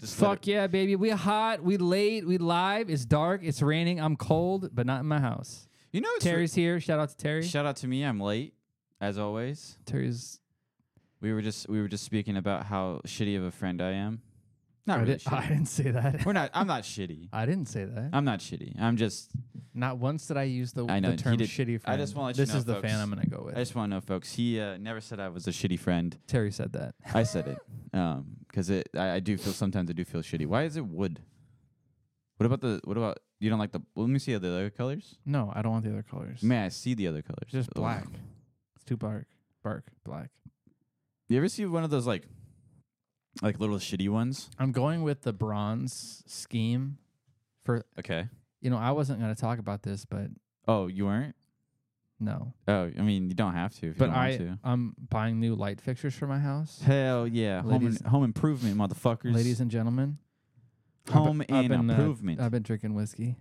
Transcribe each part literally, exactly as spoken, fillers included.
Just let Fuck yeah, baby. We hot. We late. We live. It's dark. It's raining. I'm cold, but not in my house. it- You know, it's Terry's here. Shout out to Terry. Shout out to me. I'm late, as always. Terry's. We were just we were just speaking about how shitty of a friend I am. Not I, really. did, I didn't say that. shitty. We're not. I'm not shitty. I didn't say that. I'm not shitty. I'm just. Not once did I use the, I know, the he term did- shitty friend. I just wanna let you This know, is the folks. fan I'm going to go with. I just want to know, folks. He uh, never said I was a shitty friend. Terry said that. I said it. Um, because it. I, I do feel sometimes I do feel shitty. Why is it wood? What about the? What about you don't like the? Well, let me see the other colors. No, I don't want the other colors. May I see the other colors? It's just Oh. black. It's too bark. Bark. Black. You ever see one of those like, like little shitty ones? I'm going with the bronze scheme for, Okay. you know, I wasn't going to talk about this, but Oh, you weren't? no. Oh, I mean, you don't have to if But you don't I, want to. I'm buying new light fixtures for my house. Hell yeah. Home, Ladies- in, home improvement, motherfuckers. Ladies and gentlemen. home I've been- I've and been, uh, improvement. I've been drinking whiskey.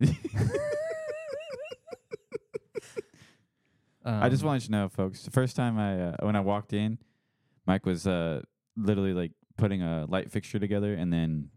I just Um, wanted you to know, folks. The first time I, uh, when I walked in, Mike was uh, literally like putting a light fixture together, and then,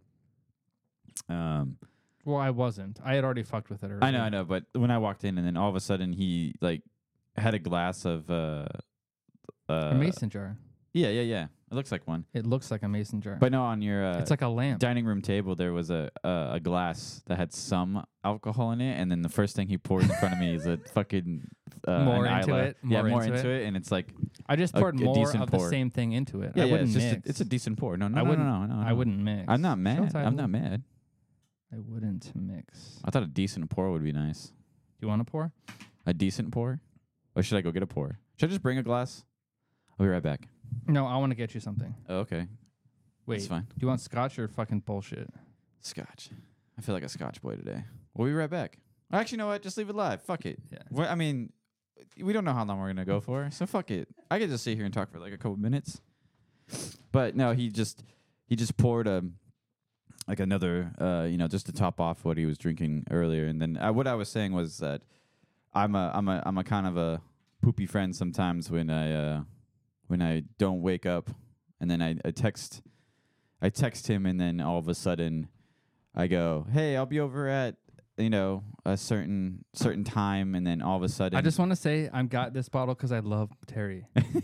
um, Well, I wasn't. I had already fucked with it earlier. I know, I know, but when I walked in, and then all of a sudden he like had a glass of uh, uh, A mason jar. Yeah, yeah, yeah. It looks like one, It looks like a mason jar. but no, on your uh, it's like a lamp. dining room table there was a, a a glass that had some alcohol in it, and then the first thing he poured in front of me is a fucking uh, More an into Isla. it, yeah, more more into into it. and it's like I just a- poured a more decent of pour. the same thing into it. yeah, I yeah, wouldn't it's just a, mix. it's a decent pour. No, no, I no, wouldn't. no, no, no. I wouldn't mix. I'm not Show mad. title. I'm not mad. I wouldn't mix. I thought a decent pour would be nice. You want to pour? A decent pour, or should I go get a pour? Should I just bring a glass? I'll be right back. No, I want to get you something. Oh, okay, Wait, that's fine. do you want scotch or fucking bullshit? Scotch. I feel like a Scotch boy today. We'll be right back. Actually, you know what? Just leave it live. Fuck it. Yeah. Well, I mean, we don't know how long we're gonna go for, so fuck it. I could just sit here and talk for like a couple minutes. But no, he just he just poured a like another, uh, you know, just to top off what he was drinking earlier. And then uh, what I was saying was that I'm a I'm a I'm a kind of a poopy friend sometimes when I uh, when I don't wake up, and then I, I text I text him, and then all of a sudden I go, hey, I'll be over at, you know, a certain certain time, and then all of a sudden I just want to say I got this bottle because I love Terry.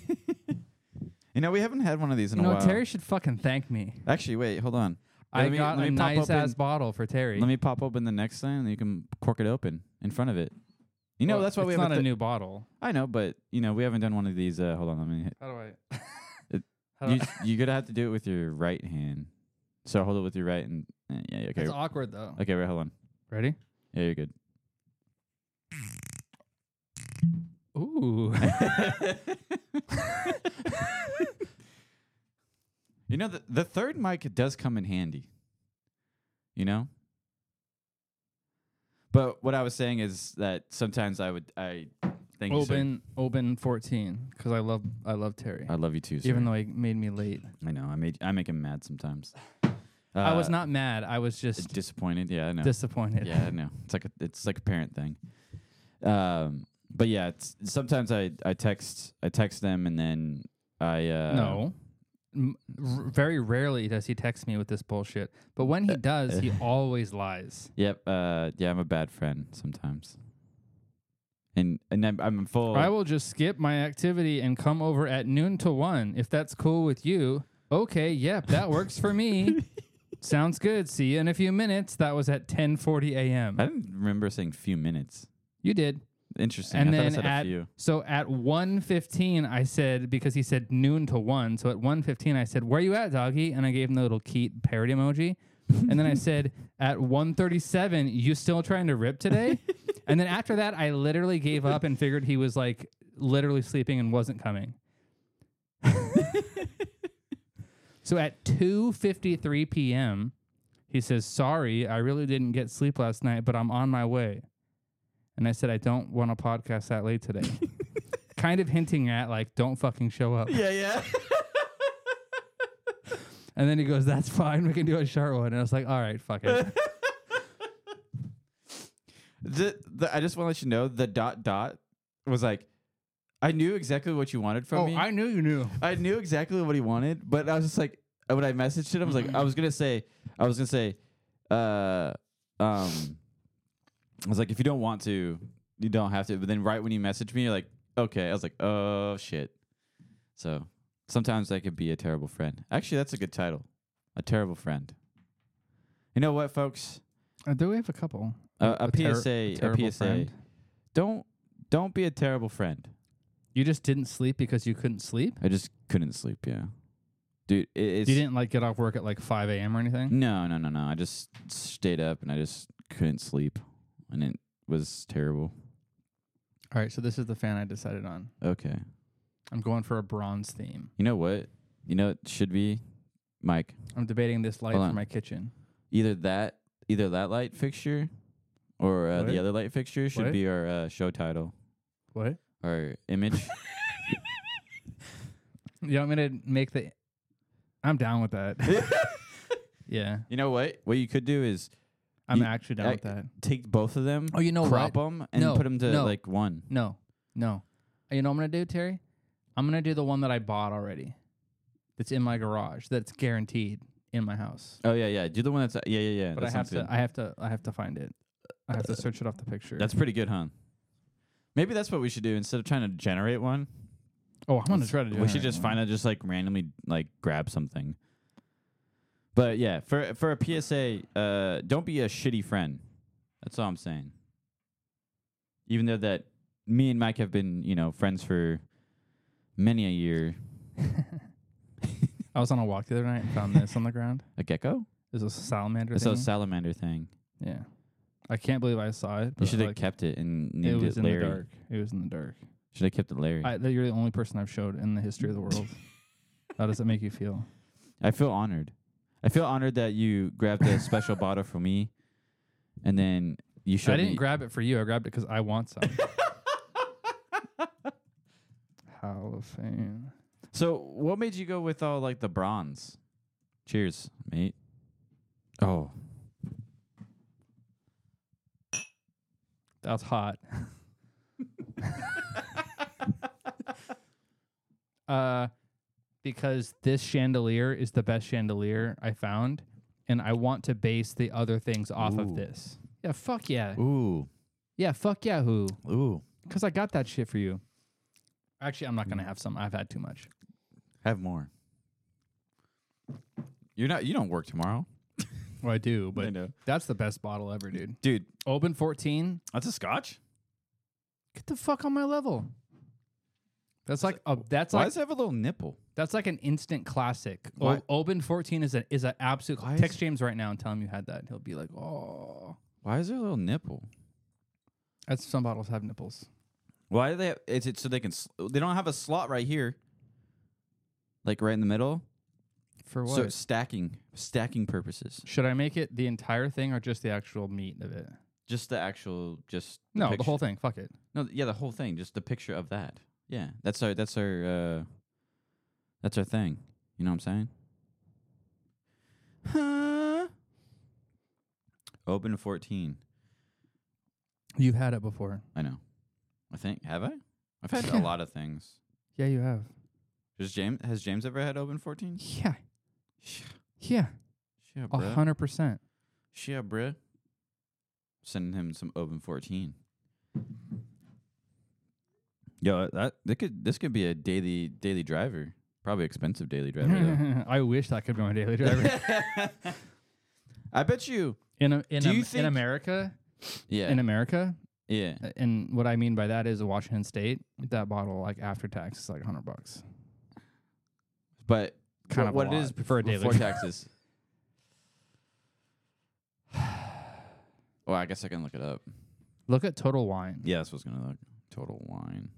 you know, we haven't had one of these in you a know, while. Terry should fucking thank me. Actually, wait, hold on. I Let me- got let a me pop nice open- ass bottle for Terry. Let me pop open the next thing, and you can cork it open in front of it. You know, Well, that's why it's we have not a th- new bottle. I know, but you know, we haven't done one of these. Uh, hold on, let me. Hit. How do I? It- How do You I- you're gonna have to do it with your right hand. So hold it with your right, and uh, yeah, yeah, okay, It's awkward though. okay, wait, hold on. Ready? Yeah, you're good. Ooh. You know, the the third mic does come in handy. You know. But what I was saying is that sometimes I would I think Open Open fourteen because I love I love Terry. I love you too, sir. Even though he made me late. I know I made I make him mad sometimes. I was Uh, not mad. I was just disappointed. Yeah, I know. disappointed. Yeah, I know. It's like a it's like a parent thing. Um, but yeah, it's, sometimes I I text I text them, and then I uh, No. M- r- very rarely does he text me with this bullshit. But when he does, he always lies. Yep. Uh, yeah, I'm a bad friend sometimes. And and I'm, I'm full. I will just skip my activity and come over at noon to one. If that's cool with you, okay, yep, that works for me. Sounds good. See you in a few minutes. That was at ten forty a.m. I didn't remember saying few minutes. You did. Interesting. And I then thought I said at a few. so at one fifteen, I said, because he said noon to one. So at one fifteen, I said, where you at, doggy? And I gave him the little Keat parrot emoji. And then I said, at one thirty-seven, you still trying to rip today? And then after that, I literally gave up and figured he was like literally sleeping and wasn't coming. So at two fifty-three p.m., he says, sorry, I really didn't get sleep last night, but I'm on my way. And I said, I don't want to podcast that late today. Kind of hinting at, like, don't fucking show up. Yeah, yeah. And then he goes, that's fine. We can do a short one. And I was like, all right, fuck it. the, the, I just want to let you know the dot dot was like, I knew exactly what you wanted from Oh, me. I knew you knew. I knew exactly what he wanted, but I was just like, when I messaged him, I was like, I was gonna say, I was gonna say, uh, um, I was like, if you don't want to, you don't have to. But then right when you messaged me, you're like, okay. I was like, oh shit. So sometimes I could be a terrible friend. Actually, that's a good title, a terrible friend. You know what, folks? Uh, do we have a couple? Uh, a, A ter- P S A, a a, terrible P S A. friend? Don't don't be a terrible friend. You just didn't sleep because you couldn't sleep? I just couldn't sleep. Yeah, dude, it, it's You didn't like get off work at like five a.m. or anything? no, no, no, no. I just stayed up and I just couldn't sleep, and it was terrible. All right, so this is the fan I decided on. Okay, I'm going for a bronze theme. you know what? You know it should be, Mike. I'm debating this light Hold for on. my kitchen. Either that, either that light fixture, or uh, What? the other light fixture should What? be our uh, show title, What? our image. You want me to make the... I'm down with that. Yeah, You know what? What you could do is I'm You- actually down I- with that. take both of them, Oh, you know crop what? them, and No, put them to no. like one. No, no. You know what I'm going to do, Terry? I'm going to do the one that I bought already. That's in my garage. That's guaranteed in my house. Oh yeah, yeah. Do the one that's yeah, yeah, yeah. But that I have sounds to good. I have to I have to find it. I have to search it off the picture. That's pretty good, huh? Maybe that's what we should do instead of trying to generate one. Oh, I'm going to try to do We should just find out, just like randomly, like grab something. But yeah, for for a P S A, uh, don't be a shitty friend. That's all I'm saying. Even though that me and Mike have been, you know, friends for many a year. I was on a walk the other night and found this on the ground. A gecko? There's a salamander It's a thing. salamander thing. Yeah. I can't believe I saw it. You but should have like, kept it and it named was it in Larry. the dark. It was in the dark. Should have kept it Larry. I, I, that you're the only person I've showed in the history of the world. How does it make you feel? I feel honored. I feel honored that you grabbed a special bottle for me, and then you showed I didn't me. grab it for you. I grabbed it because I want some. Hall of Fame. So, what made you go with all like the bronze? Cheers, mate. Oh, That's hot. uh, because this chandelier is the best chandelier I found, and I want to base the other things off Ooh. of this. Yeah, fuck yeah. ooh, Yeah, fuck yeah, who? ooh. Because I got that shit for you. Actually, I'm not going to have some. I've had too much. Have more. You're not. You don't work tomorrow. Well, I do, I but know, that's the best bottle ever, dude. dude. Open fourteen. That's a Scotch. Get the fuck on my level. That's like a, that's Why like does it have a little nipple? that's like an instant classic. Why- O- Open fourteen is a is an absolute. Why Text is- James right now and tell him you had that. He'll be like, oh, Why is there a little nipple? that's some bottles have nipples. Why do they? Have, is it so they can? Sl- they don't have a slot right here, like right in the middle. For what? So stacking, stacking purposes. Should I make it the entire thing or just the actual meat of it? Just the actual, just the No, the picture. whole thing. Fuck it. No, yeah, the whole thing. Just the picture of that. Yeah, that's our, that's our, uh, that's our thing. You know what I'm saying? Huh? Open fourteen. You've had it before. I know. I think have I? I've had a lot of things. Yeah, you have. Has James has James ever had open fourteen? Yeah. Yeah. Yeah, A bruh. hundred percent. Yeah, bruh. Sending him some open fourteen. Yo, that, that could this could be a daily daily driver. Probably expensive daily driver I wish that could be my daily driver. though. I bet you. in a, in Do a, you in think- America, Yeah. in America, yeah. uh, and what I mean by that is Washington State, that bottle like after tax is like a hundred bucks. But Kind what, of what a it is lot for a daily before driver. taxes. Well, I guess I can look it up. Look at Total Wine. Yeah, that's what's gonna look. Total Wine.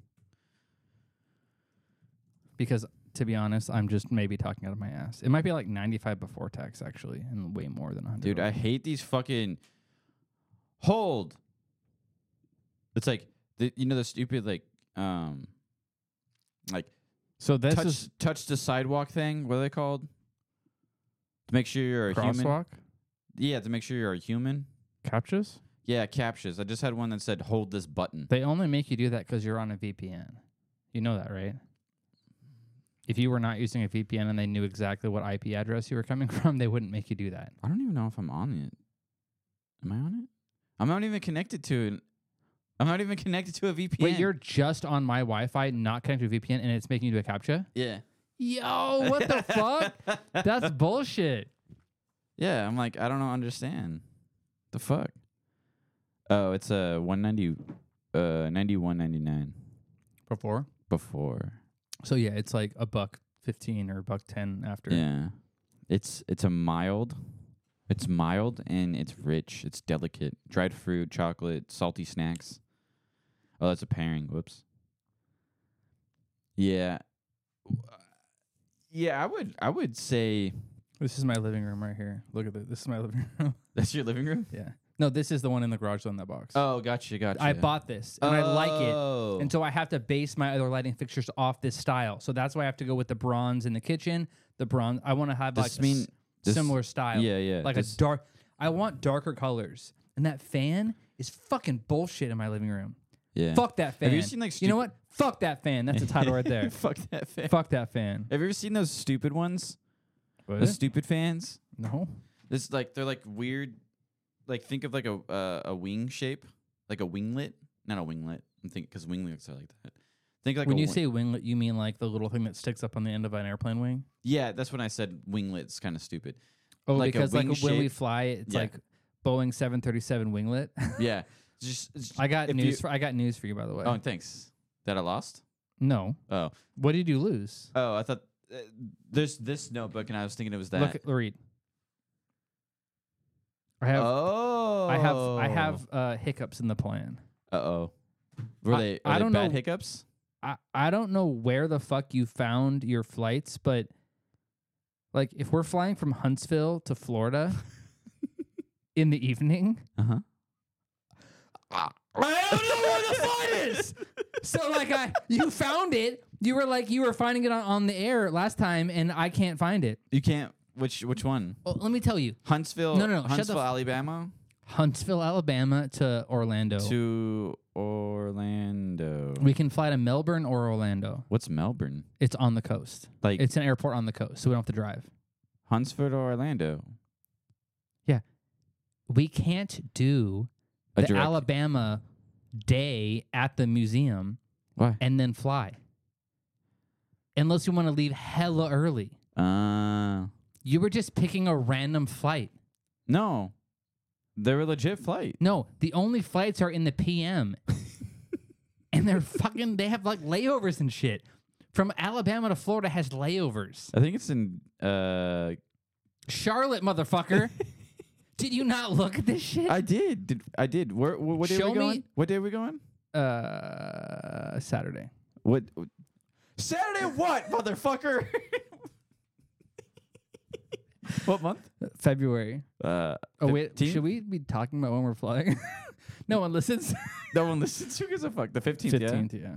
Because to be honest, I'm just maybe talking out of my ass. It might be like ninety-five before tax actually, and way more than one hundred. Dude, I hate these fucking hold. It's like the, you know the stupid like um like so this touch is touch the sidewalk thing. What are they called? To make sure you're a human. crosswalk Yeah, to make sure you're a human. captures. Yeah, captures. I just had one that said hold this button. They only make you do that because you're on a V P N. You know that, right? if you were not using a V P N and they knew exactly what I P address you were coming from, they wouldn't make you do that. I don't even know if I'm on it. Am I on it? I'm not even connected to it. I'm not even connected to a V P N. Wait, you're just on my Wi-Fi, not connected to a V P N, and it's making you do a CAPTCHA? Yeah. Yo, what the fuck? That's bullshit. Yeah, I'm like, I don't know, understand. The fuck? Oh, it's a uh, one ninety, uh, ninety-one ninety-nine Before? before. So yeah, it's like a buck fifteen or a buck ten after. Yeah, it's it's a mild. It's mild and it's rich. It's delicate. Dried fruit, chocolate, salty snacks. Oh, that's a pairing. Whoops. Yeah. Yeah, I would I would say This is my living room right here. Look at this. This is my living room. that's your living room? Yeah. No, this is the one in the garage on that box. Oh, gotcha, gotcha. I bought this and I like it. Oh. And so I have to base my other lighting fixtures off this style. So that's why I have to go with the bronze in the kitchen. The bronze. I want to have Does like this a mean- s- this- similar style. Yeah, yeah. Like this- a dark. I want darker colors. And that fan is fucking bullshit in my living room. yeah. Fuck that fan. Have you seen like You know what? Fuck that fan. That's the title right there. Fuck that fan. Fuck that fan. Have you ever seen those stupid ones? What? The stupid fans? No. This like they're like weird. Like think of like a uh, a wing shape, like a winglet, not a winglet. I'm thinking because winglets are like that. Think like When a you wing- say winglet, you mean like the little thing that sticks up on the end of an airplane wing? yeah, that's when I said winglet's kind of stupid. Oh, Like a because like wing when we shape? fly, it's Yeah. like Boeing seven thirty-seven winglet. Yeah, just, just I got if news. you- For, I got news for you, by the way. oh, thanks. That I lost. No. Oh, What did you lose? oh, I thought uh, there's this notebook, and I was thinking it was that. Look, at, read. I have. oh, I have. I have uh, hiccups in the plan. Uh oh. Were I- they? Are I they don't bad know- hiccups? I I don't know where the fuck you found your flights, but like if we're flying from Huntsville to Florida in the evening, Uh huh. I don't know where the flight is. So like I, you found it. You were like you were finding it on, on the air last time, and I can't find it. You can't. Which which one? Well, let me tell you, Huntsville. No, no, no, shut the Huntsville, f- Alabama Huntsville, Alabama to Orlando. to Orlando. We can fly to Melbourne or Orlando. What's Melbourne? It's on the coast. Like It's an airport on the coast, so we don't have to drive. Huntsville or Orlando? We can't do A the direct- Alabama day at the museum Why? and then fly. Unless you want to leave hella early. Uh You were just picking a random flight. no. They're a legit flight. No, the only flights are in the P M. And they're fucking, they have like layovers and shit. From Alabama to Florida has layovers. I think it's in uh Charlotte, motherfucker. Did you not look at this shit? I did. did I did. Where, where what day Show are we me- going? What day are we going? uh, Saturday. What Saturday what, motherfucker? What month? February. Uh Oh, wait. fifteenth? Should we be talking about when we're flying? No one listens. No one listens. Who gives a fuck? The fifteenth, yeah? fifteenth, yeah.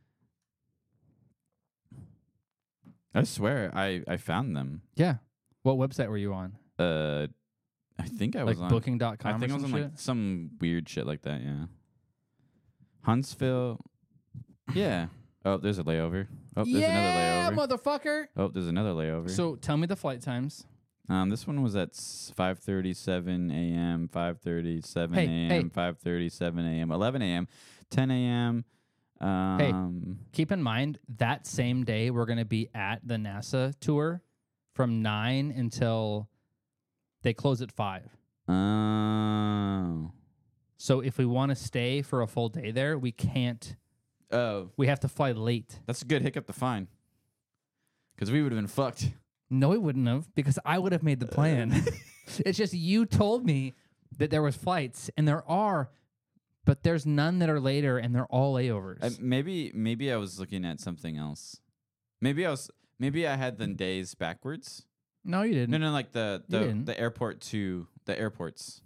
I swear, I, I found them. Yeah. What website were you on? Uh, I think I was Like on booking dot com I think or I was some on shit? like some weird shit like that. Yeah. Huntsville. Yeah. Oh, there's a layover. Oh, there's yeah, another layover. motherfucker. Oh, there's another layover. So tell me the flight times. um, this one was at five thirty-seven a.m., five thirty-seven Hey, a.m., hey. five thirty-seven a.m., eleven a.m., ten a.m. Um, Keep in mind that same day we're going to be at the NASA tour from nine until they close at five. Oh. So if we want to stay for a full day there, we can't. Oh, We have to fly late. that's a good hiccup to find. Because we would have been fucked. No, we wouldn't have because I would have made the plan. It's just you told me that there was flights, and there are, but there's none that are later, and they're all layovers. Uh, maybe maybe I was looking at something else. Maybe I was maybe I had the days backwards. no, you didn't. No, no, like the You the, didn't. the airport to the airports.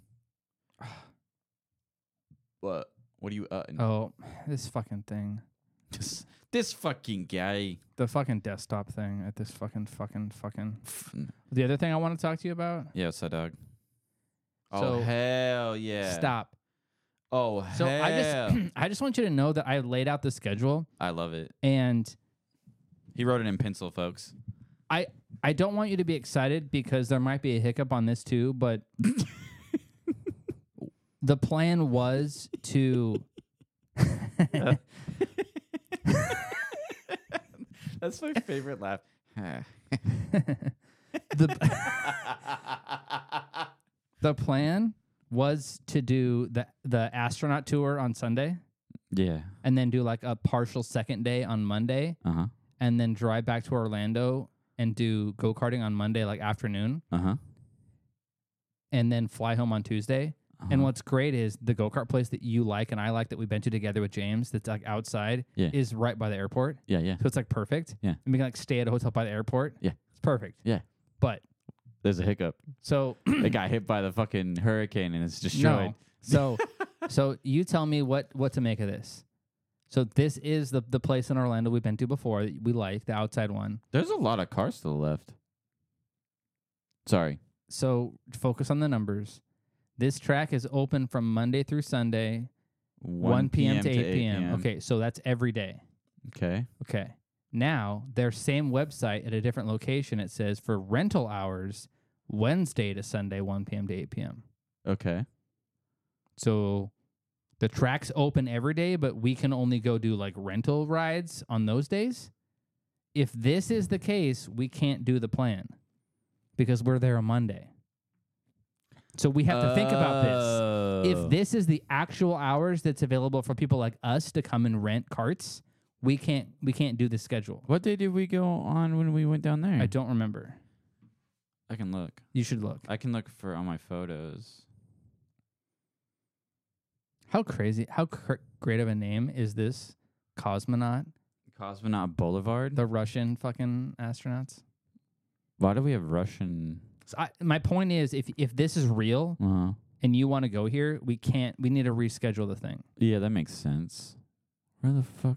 What? What are you uh? Oh, this fucking thing. This, this fucking guy. The fucking desktop thing at this fucking fucking fucking. F- The other thing I want to talk to you about. Yeah, what's that, dog? Oh So, hell yeah! Stop. Oh So hell! I just I just want you to know that I laid out the schedule I love it. and He wrote it in pencil, folks. I I don't want you to be excited because there might be a hiccup on this too, but the plan was to. That's my favorite laugh. the the plan was to do the the astronaut tour on Sunday, Yeah. and then do like a partial second day on Monday, Uh huh. and then drive back to Orlando and do go karting on Monday like afternoon, Uh huh. and then fly home on Tuesday. Uh-huh. And what's great is the go kart place that you like and I like that we've been to together with James. That's like outside. Yeah. Is right by the airport. Yeah, yeah. So it's like perfect. Yeah. And we can like stay at a hotel by the airport. Yeah. It's perfect. Yeah. But There's a hiccup. so They got hit by the fucking hurricane and it's destroyed. no. So so you tell me what what to make of this. So this is the the place in Orlando we've been to before that we like, the outside one. There's a lot of cars still left. Sorry. So focus on the numbers. This track is open from Monday through Sunday, one p.m. to eight p.m. Okay, so that's every day. Okay. Okay. Now, their same website at a different location, it says for rental hours, Wednesday to Sunday, one p.m. to eight p.m. Okay. So the track's open every day, but we can only go do like rental rides on those days. If this is the case, we can't do the plan because we're there on Monday. So we have to think about this. If this is the actual hours that's available for people like us to come and rent carts, we can't we can't do the schedule. What day did we go on when we went down there? I don't remember. I can look. You should look. I can look for on my photos. How crazy, how cr- great of a name is this Cosmonaut? Cosmonaut Boulevard. The Russian fucking astronauts? Why do we have Russian? So I, my point is, if if this is real Uh, and you want to go here, we can't. We need to reschedule the thing. yeah, that makes sense. Where the fuck?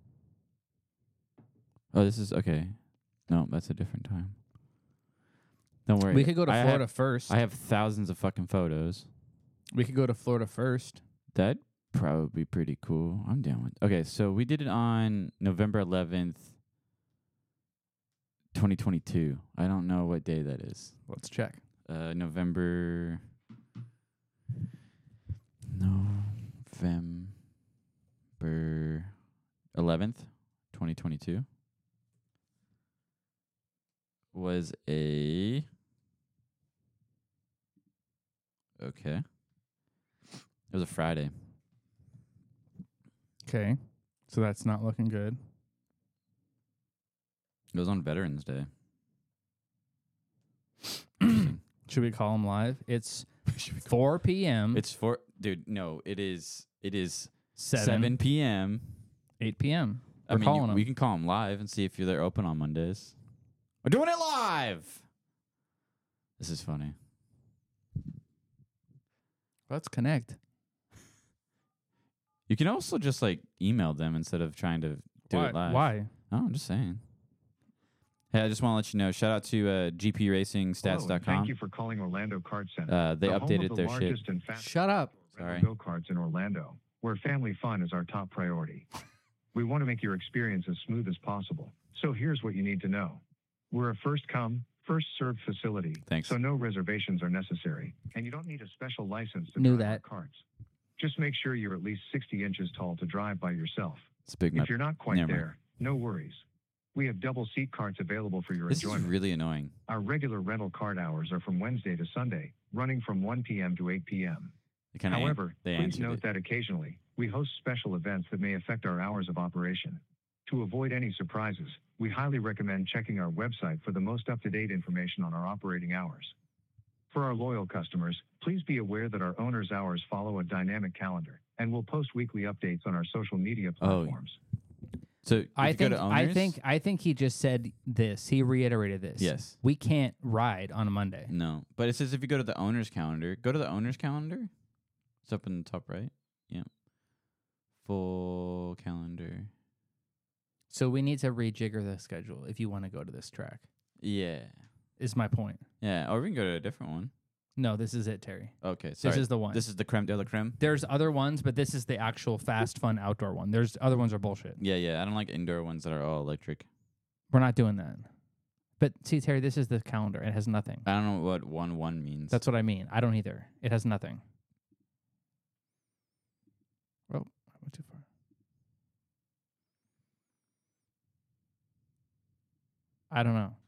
Oh, this is okay. No, that's a different time. Don't worry. We could go to I Florida have, first. I have thousands of fucking photos. we could go to Florida first. That'd probably be pretty cool. I'm down with. Okay, so we did it on November eleventh, twenty twenty-two. I don't know what day that is. Let's check. Uh, November. November eleventh, twenty twenty-two. Was a. Okay. It was a Friday. Okay, so that's not looking good. It was on Veterans Day. Should we call him live? It's four p.m. It's four, dude. No, it is. It is seven, seven p.m. eight p.m. I We're mean, calling you, him. we can call them live and see if you're there open on Mondays. We're doing it live. This is funny. Let's connect. You can also just like email them instead of trying to do Why? it live. Why? Oh, I'm just saying. Hey, I just want to let you know. Shout out to uh, G P Racing Stats Hello, dot and com. Thank you for calling Orlando Kart Center. Uh, they the home updated of the their shit. largest and fastest Shut up. Sorry. go karts in Orlando, where family fun is our top priority. We want to make your experience as smooth as possible. So here's what you need to know. We're a first come, first served facility. Thanks. So no reservations are necessary, and you don't need a special license to Knew drive that. our karts. Just make sure you're at least sixty inches tall to drive by yourself. It's a big. If Map. you're not quite Never mind. there, no worries. We have double seat carts available for your This is enjoyment. really annoying. Our regular rental cart hours are from Wednesday to Sunday, running from one p.m. to eight p.m. They kinda an- However, they please answered note it. that occasionally, we host special events that may affect our hours of operation. To avoid any surprises, we highly recommend checking our website for the most up-to-date information on our operating hours. For our loyal customers, please be aware that our owner's hours follow a dynamic calendar, and we'll post weekly updates on our social media Oh, platforms. So if I you go think to I owners- think I think he just said this. He reiterated this. Yes. We can't ride on a Monday. No, but it says if you go to the owner's calendar, go to the owner's calendar. It's up in the top right. Yeah. Full calendar. So we need to rejigger the schedule if you want to go to this track. Yeah. Is my point. Yeah. Or we can go to a different one. No, this is it, Terry. Okay. Sorry. This is the one. This is the creme de la creme. There's other ones, but this is the actual fast, fun outdoor one. There's other ones are bullshit. Yeah, yeah. I don't like indoor ones that are all electric. We're not doing that. But see, Terry, this is the calendar. It has nothing. I don't know what one one means. That's what I mean. I don't either. It has nothing. Oh, I went too far. I don't know.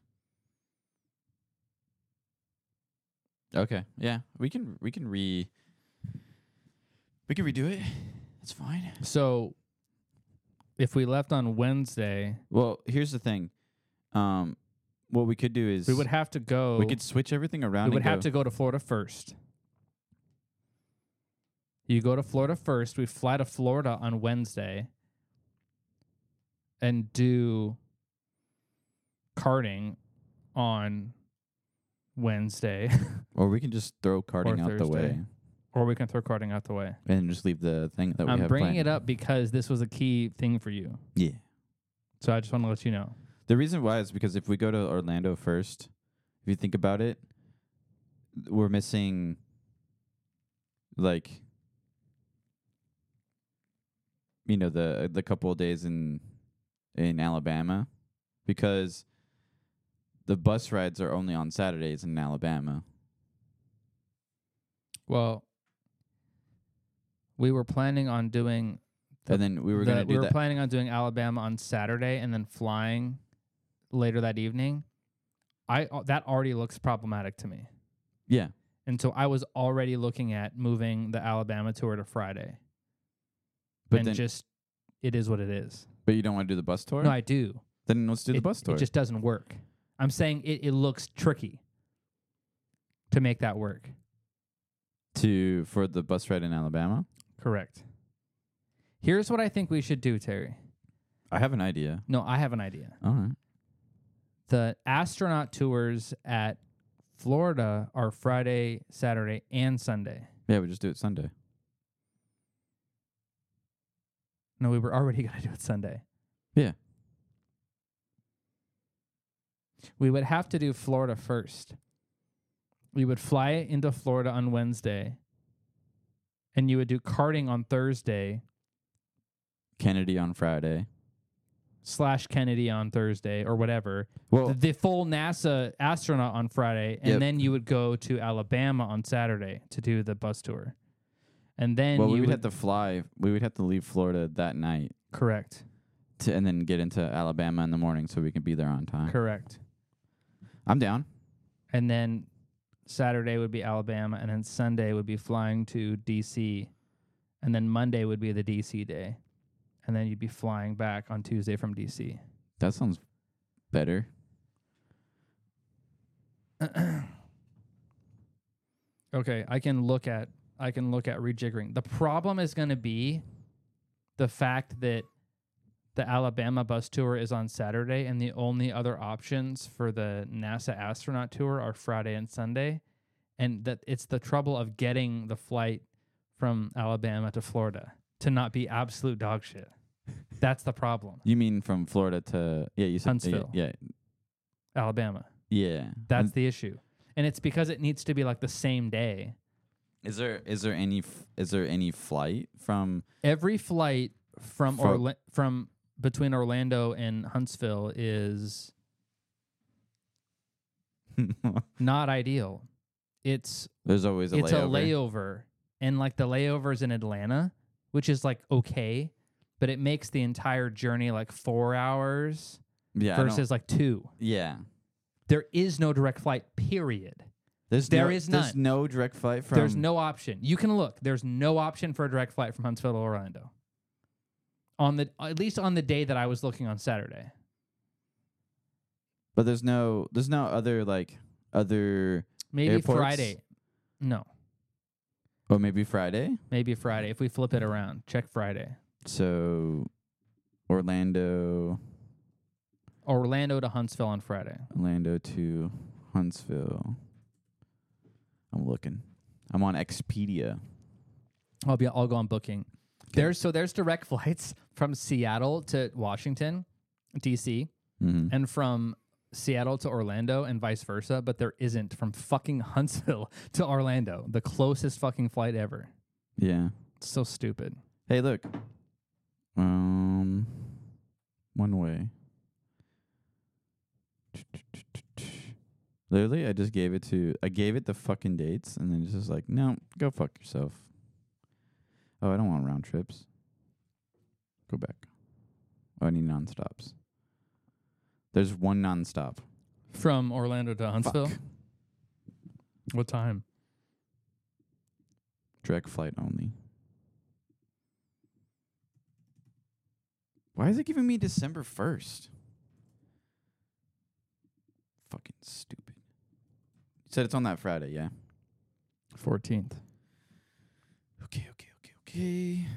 Okay. Yeah. We can we can re we can redo it. That's fine. So if we left on Wednesday, Well, here's the thing. Um what we could do is we would have to go. we could switch everything around. we would and have go- to go to Florida first. You go to Florida first. We fly to Florida on Wednesday and do karting on Wednesday. or we can just throw karting out the Thursday. way Or we can throw karting out the way. and just leave the thing that we I'm have bringing planned. it up because this was a key thing for you. Yeah. So I just want to let you know. The reason why is because if we go to Orlando first, if you think about it, we're missing like you know the the couple of days in in Alabama because the bus rides are only on Saturdays in Alabama. Well, we were planning on doing The- and then we were the- going to we do were that. planning on doing Alabama on Saturday and then flying later that evening. I uh, that already looks problematic to me. yeah. And so I was already looking at moving the Alabama tour to Friday. But and then just it is what it is. but you don't want to do the bus tour? No, I do. Then let's do the it, bus tour. It just doesn't work. I'm saying it, it looks tricky to make that work. to for the bus ride in Alabama? Correct. Here's what I think we should do, Terry. I have an idea. No, I have an idea. All right. The astronaut tours at Florida are Friday, Saturday, and Sunday. Yeah, we just do it Sunday. No, we were already going to do it Sunday. Yeah. We would have to do Florida first. We would fly into Florida on Wednesday, and you would do karting on Thursday, Kennedy on Friday. slash Kennedy on Thursday, or whatever. Well, the, the full NASA astronaut on Friday, and Yep. then you would go to Alabama on Saturday to do the bus tour. And then well, you we would would have to fly. We would have to leave Florida that night correct. to, and then get into Alabama in the morning so we can be there on time. Correct. I'm down. And then Saturday would be Alabama, and then Sunday would be flying to D C, and then Monday would be the D C day, and then you'd be flying back on Tuesday from D C. That sounds better. Okay, I can look at I can look at rejiggering. The problem is going to be the fact that the Alabama bus tour is on Saturday, and the only other options for the NASA astronaut tour are Friday and Sunday, and that it's the trouble of getting the flight from Alabama to Florida to not be absolute dog shit. That's the problem. You mean from Florida to yeah? You said Huntsville. Yeah, Alabama. yeah. That's And the issue. And it's because it needs to be like the same day. is there is there any f- is there any flight from? Every flight from Fro- Orla- from between Orlando and Huntsville is not ideal. It's There's always a it's layover. a layover, and like the layovers in Atlanta, which is like okay, but it makes the entire journey like four hours Yeah. I don't- versus like two. yeah. There is no direct flight. Period. There's There no, is There's none. no direct flight from. There's no option. You can look. There's no option for a direct flight from Huntsville to Orlando. On the at least on the day that I was looking on Saturday. But there's no. There's no other like other. Maybe Airports? Friday. No. Oh, maybe Friday. Maybe Friday. If we flip it around, check Friday. So, Orlando, Orlando to Huntsville on Friday. Orlando to Huntsville. I'm looking. I'm on Expedia. I'll be. I'll go on booking. There's so there's direct flights from Seattle to Washington, D C, Mm-hmm. and from Seattle to Orlando and vice versa, but there isn't from fucking Huntsville to Orlando. The closest fucking flight ever. Yeah. It's so stupid. Hey, look. Um, one way. Literally, I just gave it to, I gave it the fucking dates, and then it's just like, no, go fuck yourself. Oh, I don't want round trips. Go back. Oh, I need non-stops. There's one non-stop. From Orlando to Huntsville? Fuck. What time? Direct flight only. Why is it giving me December first? Fucking stupid. You said it's on that Friday, yeah? fourteenth. Okay, okay, okay, okay.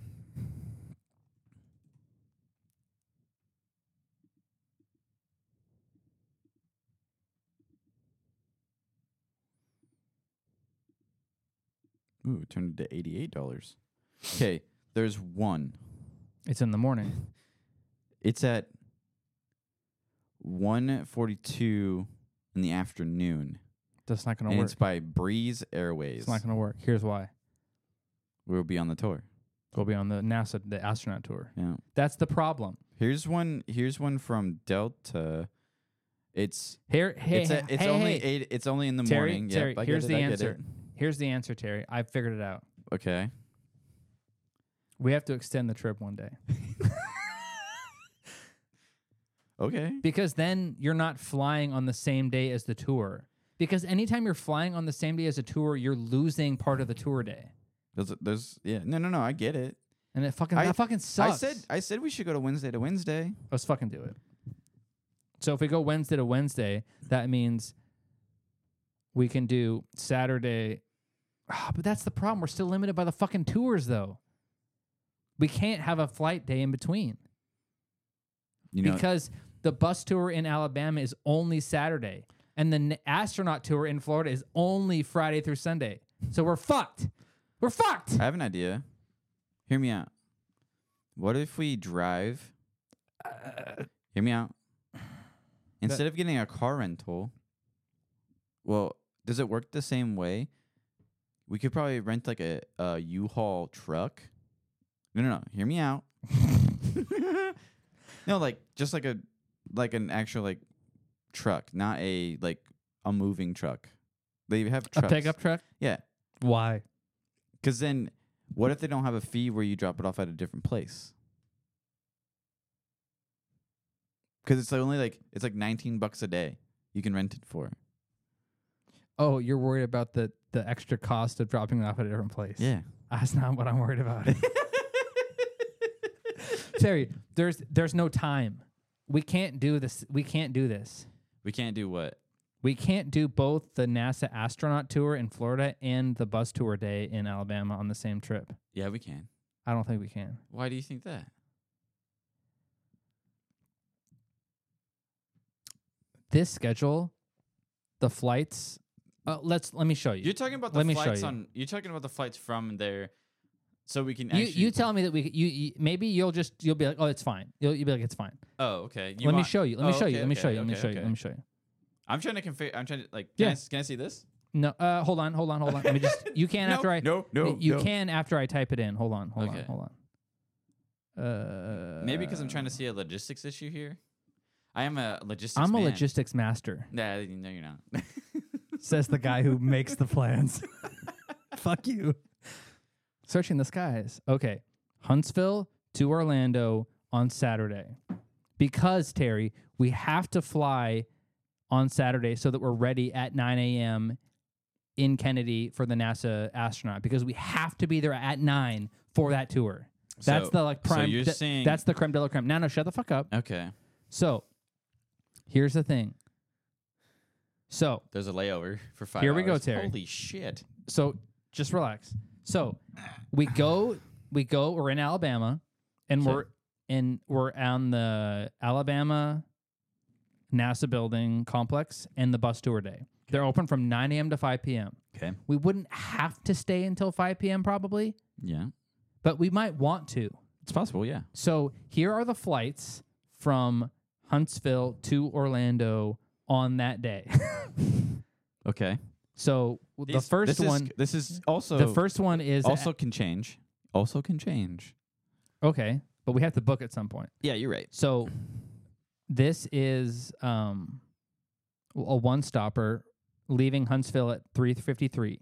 Ooh, it turned into eighty-eight dollars. Okay, there's one. It's in the morning. It's at one forty-two in the afternoon. That's not going to And work. it's by Breeze Airways. It's not going to work. Here's why. We'll be on the tour. We'll be on the NASA, the astronaut tour. Yeah. That's the problem. Here's one. Here's one from Delta. It's Here, hey, it's a, it's hey, only hey. eight. It's only in the Terry, morning. Terry, Yep, I here's get it, the I get answer. it. Here's the answer, Terry. I figured it out. Okay. We have to extend the trip one day. Okay. Because then you're not flying on the same day as the tour. Because anytime you're flying on the same day as a tour, you're losing part of the tour day. There's, there's, yeah. No, no, no. I get it. And it fucking I- that fucking sucks. I said, I said we should go to Wednesday to Wednesday. Let's fucking do it. So if we go Wednesday to Wednesday, that means we can do Saturday. Ah, but that's the problem. We're still limited by the fucking tours, though. We can't have a flight day in between. You know, Because the bus tour in Alabama is only Saturday. And the n- astronaut tour in Florida is only Friday through Sunday. So we're fucked. We're fucked. I have an idea. Hear me out. What if we drive? Uh, Hear me out. Instead of getting a car rental, well, does it work the same way? We could probably rent like a, a U-Haul truck. No, no, no. Hear me out. No, like just like a like an actual like truck, not a like a moving truck. They have a trucks. pickup truck? Yeah. Why? Because then, what if they don't have a fee where you drop it off at a different place? Because it's like only like it's like nineteen bucks a day you can rent it for. Oh, you're worried about the, the extra cost of dropping it off at a different place. Yeah. That's not what I'm worried about. Terry, there's there's no time. We can't do this. We can't do this. We can't do what? We can't do both the NASA astronaut tour in Florida and the bus tour day in Alabama on the same trip. Yeah, we can. I don't think we can. Why do you think that? This schedule, the flights. Uh, let's let me show you. You're talking about the Let me show flights you. on. You're talking about the flights from there, so we can. You Actually, you tell me that we c- you, you maybe you'll just you'll be like, oh, it's fine. You'll you'll be like, it's fine. Oh, okay. You Let me want- show you. Let me Oh, show you. okay, Let me okay, show you. Let me okay, show you. okay. Let me show you. I'm trying to configure. I'm trying to like. Can, Yeah. I, s- can I see this? No, uh, hold on, hold on, hold on. Let me just. You can No, after I. no, no, You no. can after I type it in. Hold on, hold Okay. on, hold on. Uh, Maybe because I'm trying to see a logistics issue here. I am a logistics. I'm a man. logistics master. Nah, no, you're not. Says the guy who makes the plans. Fuck you. Searching the skies. Okay. Huntsville to Orlando on Saturday. Because, Terry, we have to fly on Saturday so that we're ready at nine a.m. in Kennedy for the NASA astronaut. Because we have to be there at nine for that tour. That's So- the like so prime. you're th- saying- that's the creme de la creme. Now, no, shut the fuck up. Okay. So, here's the thing. So, There's a layover for five. Here we go, hours. Terry. Holy shit! So just relax. So we go, we go. We're in Alabama, and Okay. we're in we're on the Alabama NASA building complex and the bus tour day. They're open from nine a.m. to five p.m. Okay. We wouldn't have to stay until five p.m. probably, Yeah, but we might want to. it's possible. Yeah. So here are the flights from Huntsville to Orlando on that day. Okay. So the These- first this is- one, this is also the first one is also can change. Also can change. okay, but we have to book at some point. Yeah, you're right. So this is um a one stopper leaving Huntsville at three fifty-three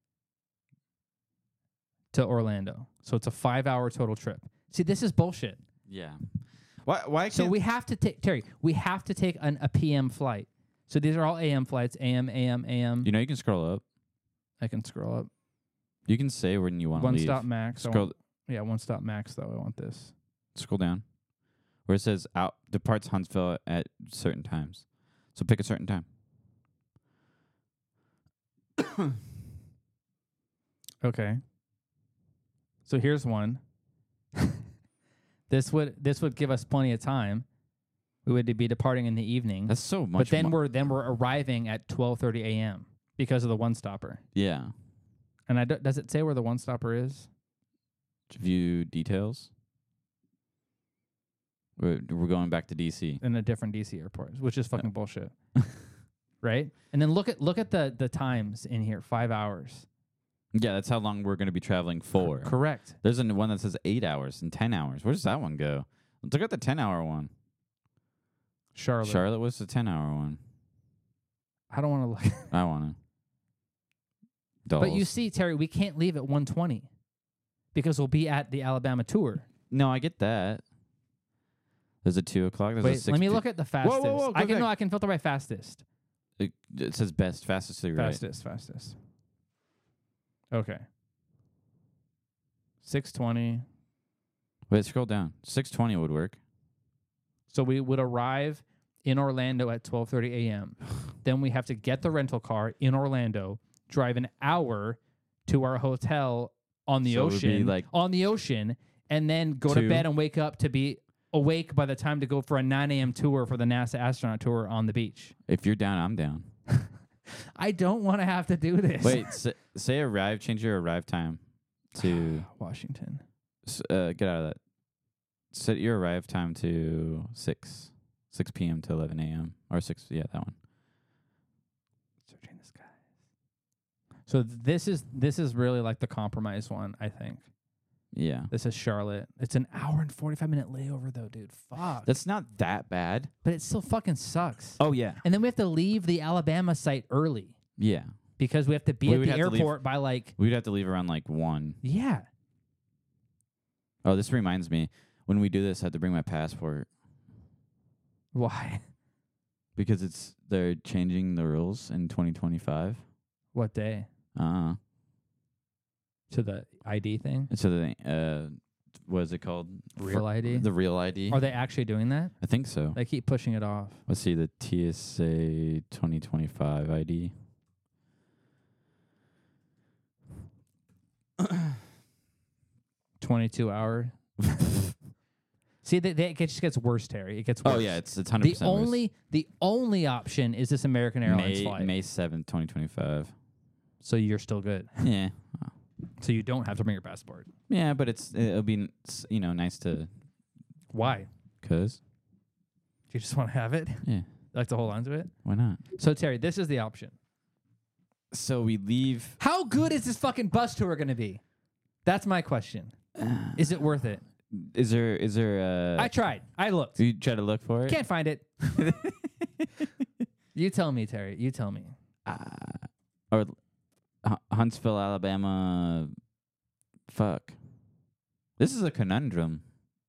to Orlando. So it's a five hour total trip. See, this is bullshit. Yeah. Why? Why can't So we have to take Terry. We have to take an, a P M flight. So these are all A M flights. A M, A M, A M. you know you can scroll up. I can scroll up. You can say when you want to One leave. stop max. I Scroll. want- yeah, one stop max though. I want this. Scroll down, where it says out departs Huntsville at certain times. So pick a certain time. Okay. So here's one. This would this would give us plenty of time. We would be departing in the evening, That's so much. but then mo- we're then we're arriving at twelve thirty a.m. because of the one stopper. yeah. And I do, does it say where the one stopper is? View details. We're we're going back to D C. In a different D C airport, which is fucking bullshit. Right? And then look at look at the the times in here, five hours. Yeah, that's how long we're going to be traveling for. Correct. There's a one that says eight hours and ten hours. Where does that one go? Look at the ten hour one. Charlotte. Charlotte, what's the ten hour one? I don't want to look. I want to. But you see, Terry, we can't leave at one twenty because we'll be at the Alabama tour. No, I get that. There's a two o'clock. There's a Wait, six let me p- look at the fastest. whoa, whoa, I go can no, back. I can filter by fastest. It, it says best, fastest to the right. Fastest, fastest. Okay. six twenty. Wait, scroll down. six twenty would work. So we would arrive in Orlando at twelve thirty a.m. Then we have to get the rental car in Orlando, drive an hour to our hotel on the So it would be ocean, like on the ocean, and then go to two- bed and wake up to be awake by the time to go for a nine a.m. tour for the NASA astronaut tour on the beach. If you're down, I'm down. I don't want to have to do this. Wait, say, say arrive. Change your arrive time to Washington. s- uh, get out of that. Set your arrive time to six, six p.m. to eleven a.m. or six. Yeah, that one. Searching the skies. So this is this is really like the compromise one, I think. Yeah, This is Charlotte. It's an hour and forty-five minute layover though, dude. Fuck. that's not that bad. But it still fucking sucks. Oh yeah, And then we have to leave the Alabama site early yeah. because we have to be We at would the have to leave- airport by like We'd have to leave around like one. yeah. Oh, this reminds me. When we do this, I have to bring my passport Why? because it's they're changing the rules in twenty twenty-five. What day? Uh, To the I D thing? so the uh, what is it called? Real For- I D? The real I D. Are they actually doing that? I think so. They keep pushing it off. Let's see the T S A twenty twenty-five I D. twenty-two hour. See, they, they, it just gets worse, Terry. It gets worse. Oh yeah, it's it's hundred the percent. only the only option is this American Airlines May flight. May seventh, twenty twenty-five. So you're still good. Yeah, So you don't have to bring your passport. yeah, but it's it'll be n- s- you know nice to Why? cause You just want to have it? yeah, Like to hold on to it? why not? So Terry, this is the option. So we leave. How good is this fucking bus tour going to be? That's my question. Is it worth it? Is there is there uh? I tried. I looked. you try to look for it. Can't find it. You tell me, Terry. You tell me. Uh, or H- Huntsville, Alabama. Fuck. This is a conundrum.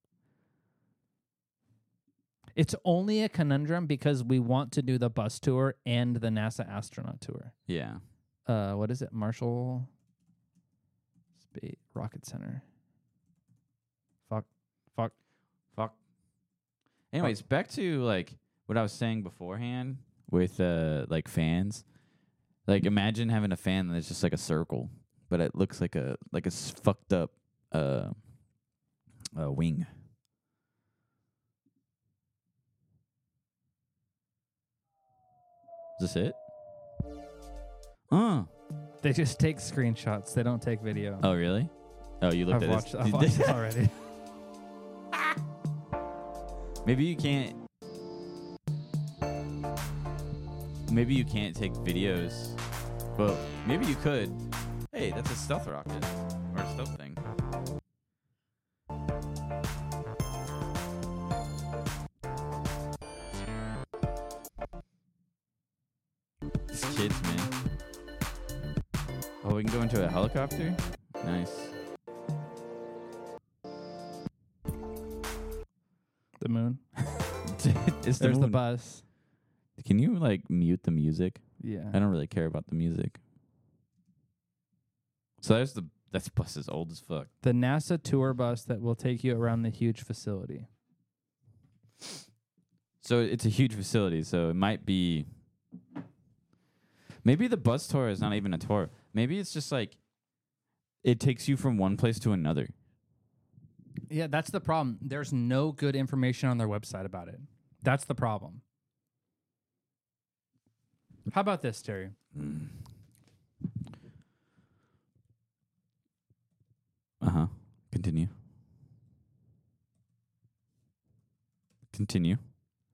It's only a conundrum because we want to do the bus tour and the NASA astronaut tour. Yeah. Uh, what is it? Marshall Space Rocket Center. Fuck. Fuck. Fuck. Anyways, back to like what I was saying beforehand with uh like fans. Like imagine having a fan that's just like a circle, but it looks like a like a s- fucked up uh uh wing. Is this it? Oh. They just take screenshots. They don't take video. Oh really? Oh, you looked I've at watched, it. I've watched it already. Maybe you can't. Maybe you can't take videos. Well, maybe you could. Hey, that's a stealth rocket or a stealth thing. helicopter? Nice. The moon. It's the There's the moon. bus. Can you like mute the music? Yeah. I don't really care about the music. So there's the that bus is old as fuck. The NASA tour bus that will take you around the huge facility. So it's a huge facility, so it might be maybe the bus tour is not even a tour. Maybe it's just like it takes you from one place to another. Yeah, that's the problem. There's no good information on their website about it. That's the problem. How about this, Terry? Mm. Uh-huh. Continue. Continue.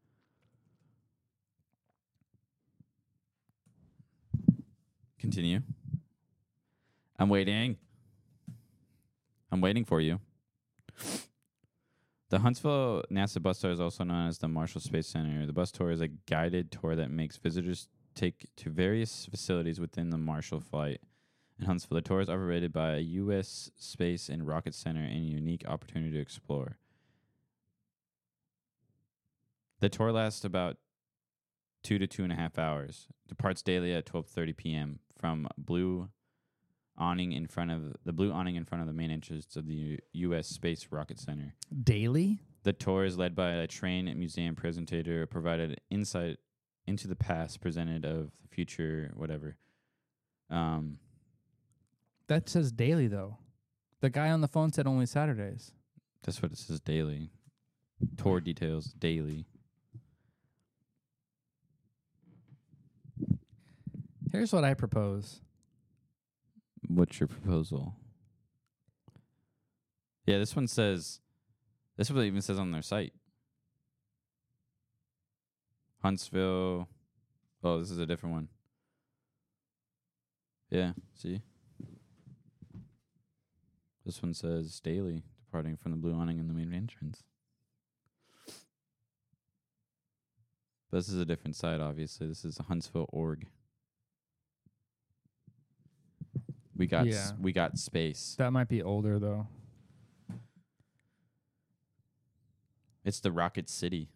Continue. I'm waiting. I'm waiting for you. The Huntsville NASA bus tour is also known as the Marshall Space Center. The bus tour is a guided tour that makes visitors take to various facilities within the Marshall flight. In Huntsville, the tour is operated by a U S Space and Rocket Center and a unique opportunity to explore. The tour lasts about two to two and a half hours. Departs daily at twelve thirty p.m. from blue awning in front of the blue awning in front of the main entrance of the U- U.S. Space Rocket Center. Daily? The tour is led by a trained museum presenter, provided insight into the past, presented of the future, whatever. Um, That says daily, though. The guy on the phone said only Saturdays. that's what it says daily. Tour details daily. Here's what I propose. What's your proposal? Yeah, this one says, this is what it even says on their site. Huntsville. Oh, this is a different one. Yeah, see? This one says daily, departing from the blue awning in the main entrance. But this is a different site, obviously. This is Huntsville dot org. We got Yeah. s- we got space. That might be older, though. It's the Rocket City.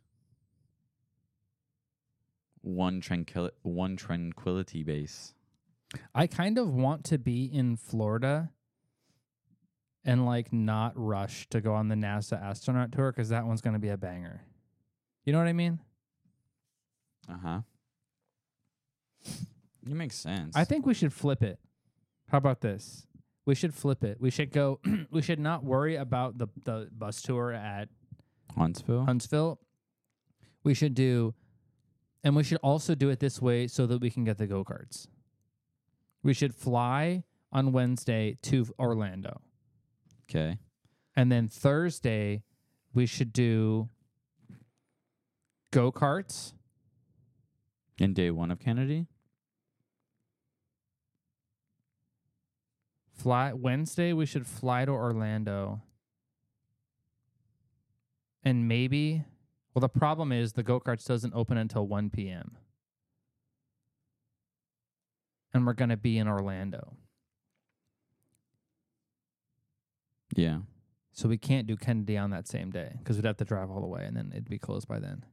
One tranquil- one tranquility base. I kind of want to be in Florida and, like, not rush to go on the NASA astronaut tour because that one's going to be a banger. You know what I mean? Uh-huh. It makes sense. I think we should flip it. How about this? We should flip it. We should go. We should not worry about the, the bus tour at Huntsville? Huntsville. We should do, and we should also do it this way so that we can get the go-karts. We should fly on Wednesday to Orlando. Okay. And then Thursday, we should do go-karts. In day one of Kennedy? Fly Wednesday, we should fly to Orlando. And maybe, well, the problem is the go-karts doesn't open until one p.m. And we're going to be in Orlando. Yeah. So we can't do Kennedy on that same day because we'd have to drive all the way and then it'd be closed by then.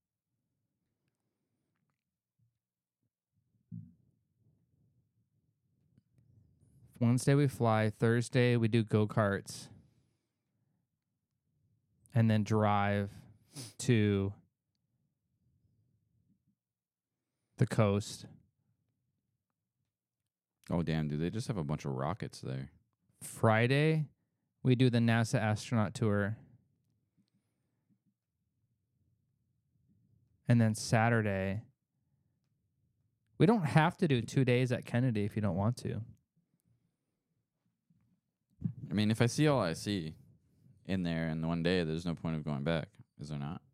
Wednesday we fly. Thursday we do go-karts. And then drive to the coast. Oh, damn, dude. They just have a bunch of rockets there. Friday we do the NASA astronaut tour. And then Saturday, we don't have to do two days at Kennedy if you don't want to. I mean, if I see all I see in there in one day, there's no point of going back. Is there not?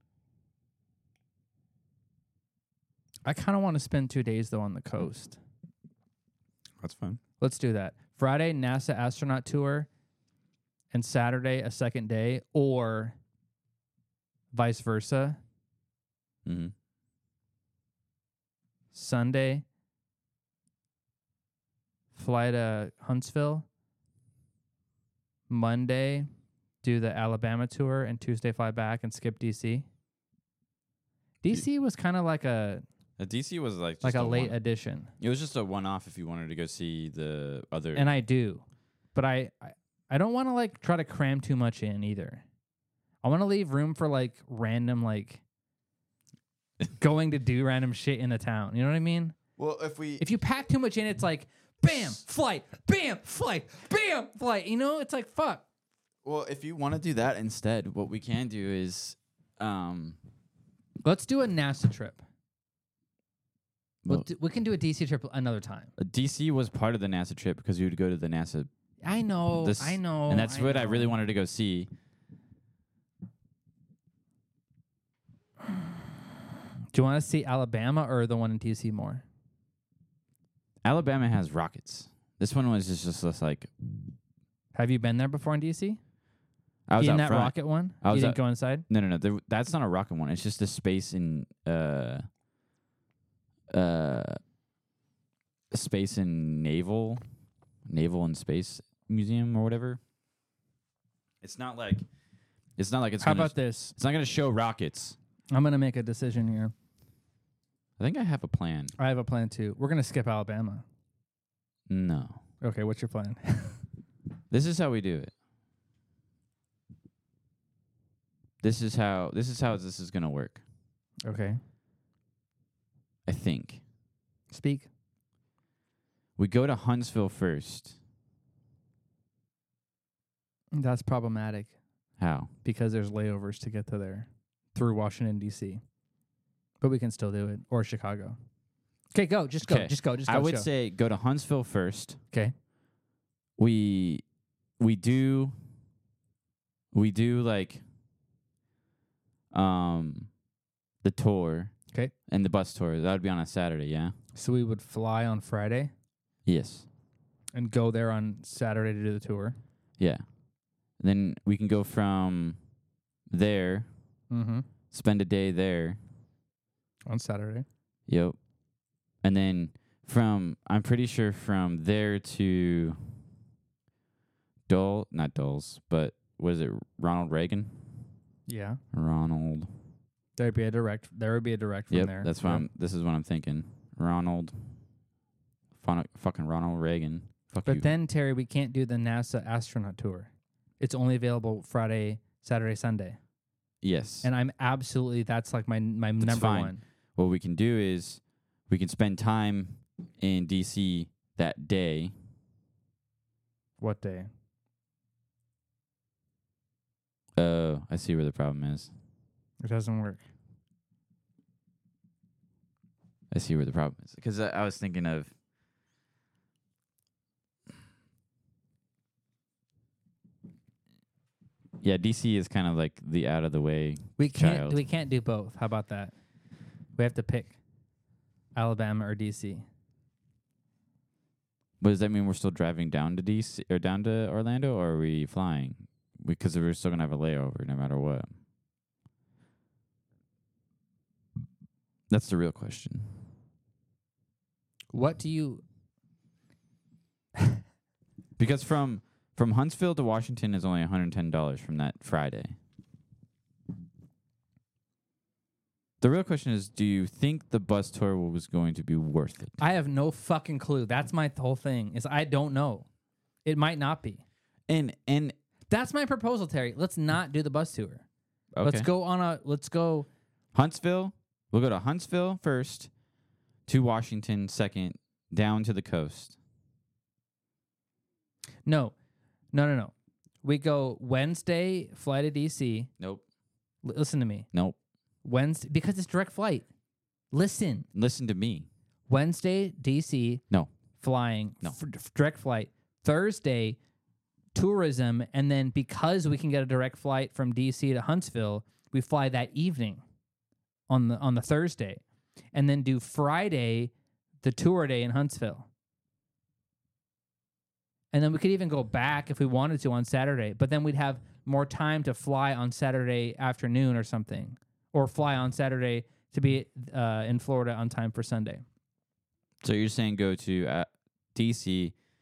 I kind of want to spend two days, though, on the coast. That's fine. Let's do that. Friday, NASA astronaut tour, and Saturday, a second day, or vice versa. Mm-hmm. Sunday, fly to Huntsville. Monday, do the Alabama tour, and Tuesday fly back and skip D C. D C was kind of like a A D C was like just like a, late one, addition, it was just a one-off if you wanted to go see the other. and I do, but I I, I don't want to like try to cram too much in either. I want to leave room for like random like going to do random shit in the town. You know what I mean? well, if we If you pack too much in, it's like bam flight, bam flight, bam flight. You know, it's like fuck. well, if you want to do that instead, what we can do is, um, Let's do a NASA trip. We'll well, do, we can do a D C trip another time. D C was part of the NASA trip because we would go to the NASA, I know, This- I know, and that's what I know. really wanted to go see. Do you want to see Alabama or the one in D C more? Alabama has rockets. This one was just just, just like Have you been there before in D C? I was in out that front. rocket one? I was you didn't out- go inside? No, no, no. There, that's not a rocket one. It's just a space in uh uh a space in naval naval and space museum or whatever. It's not like it's not like it's How gonna about this? it's not gonna show rockets. I'm going to make a decision here. I think I have a plan. I have a plan too. We're going to skip Alabama. No. Okay, what's your plan? This is how we do it. This is how this is how this is gonna work. Okay. I think. Speak. We go to Huntsville first. That's problematic How? because there's layovers to get to there through Washington, D C. But we can still do it. Or Chicago. Okay, go. Just go. Okay. Just go. Just go. I would just go. say go to Huntsville first. Okay. We we do we do like um the tour. 'Kay. And the bus tour. That would be on a Saturday, yeah? So we would fly on Friday Yes. and go there on Saturday to do the tour. Yeah. Then we can go from there, Mm-hmm. spend a day there. On Saturday. Yep. And then from I'm pretty sure from there to Dole, not Dole's, but was it Ronald Reagan? Yeah. Ronald. There'd be a direct. There would be a direct from Yep, there. that's what Yep. I'm. This is what I'm thinking. Ronald. Fun, fucking Ronald Reagan. Fuck But you. then Terry, we can't do the NASA astronaut tour. It's only available Friday, Saturday, Sunday, yes. and I'm absolutely that's like my my That's number fine. one. What we can do is we can spend time in D C that day. What day? Oh, I see where the problem is. It doesn't work. I see where the problem is. Because I, I was thinking of. Yeah, D C is kind of like the out of the way. We can't. Child. We can't do both. How about that? We have to pick Alabama or D C. But does that mean we're still driving down to D C or down to Orlando, or are we flying? Because we're still gonna have a layover no matter what. That's the real question. What do you? Because from from Huntsville to Washington is only one hundred ten dollars from that Friday. The real question is, do you think the bus tour was going to be worth it? I have no fucking clue. That's my th- whole thing. Is I don't know. It might not be. And and That's my proposal, Terry. Let's not do the bus tour. okay. Let's go on a. Let's go. Huntsville. We'll go to Huntsville first, to Washington second, down to the coast. No, no, no, no. We go Wednesday, fly to D C. Nope. L- listen to me. Nope. Wednesday, because it's direct flight. Listen. Listen to me. Wednesday, D C. No. Flying. No. F- f- direct flight. Thursday, tourism. And then because we can get a direct flight from D C to Huntsville, we fly that evening on the on the Thursday. And then do Friday, the tour day in Huntsville. And then we could even go back if we wanted to on Saturday. But then we'd have more time to fly on Saturday afternoon or something. Or fly on Saturday to be uh, in Florida on time for Sunday. So you're saying go to uh, D C,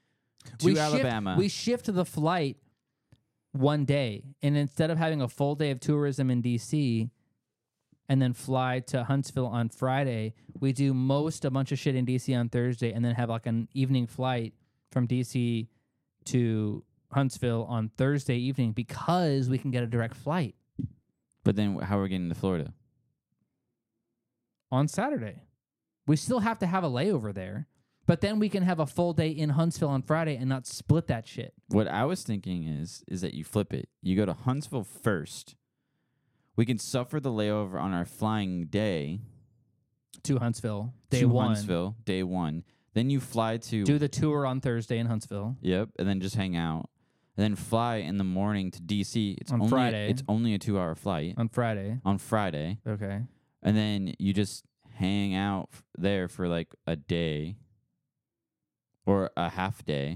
to we Alabama. Shift, we shift the flight one day, and instead of having a full day of tourism in D C and then fly to Huntsville on Friday, we do most a bunch of shit in D C on Thursday, and then have like an evening flight from D C to Huntsville on Thursday evening because we can get a direct flight but then how are we getting to Florida? on Saturday. We still have to have a layover there, but then we can have a full day in Huntsville on Friday and not split that shit. What I was thinking is is that you flip it. You go to Huntsville first. We can suffer the layover on our flying day To Huntsville, day to one. Huntsville, day one. Then you fly to Do the tour on Thursday in Huntsville. Yep, and then just hang out. And then fly in the morning to D C. It's On only Friday. it's only a two hour flight On Friday. on Friday. Okay. And then you just hang out f- there for like a day or a half day.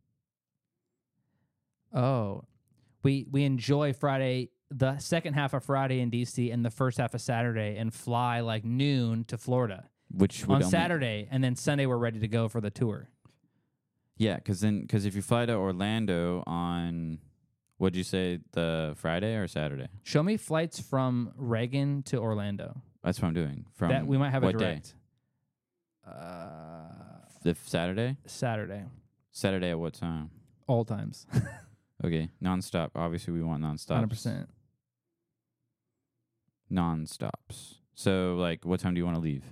Oh. We we enjoy Friday, the second half of Friday in D C and the first half of Saturday, and fly like noon to Florida Which would on only, Saturday, and then Sunday we're ready to go for the tour. Yeah, because then because if you fly to Orlando on what'd you say the Friday or Saturday? Show me flights from Reagan to Orlando. That's what I'm doing. From that we might have a what day? direct. Uh, The f- Saturday. Saturday, Saturday at what time? all times, Okay, nonstop. Obviously, we want nonstop. hundred percent. Non-stops. So, like, what time do you want to leave?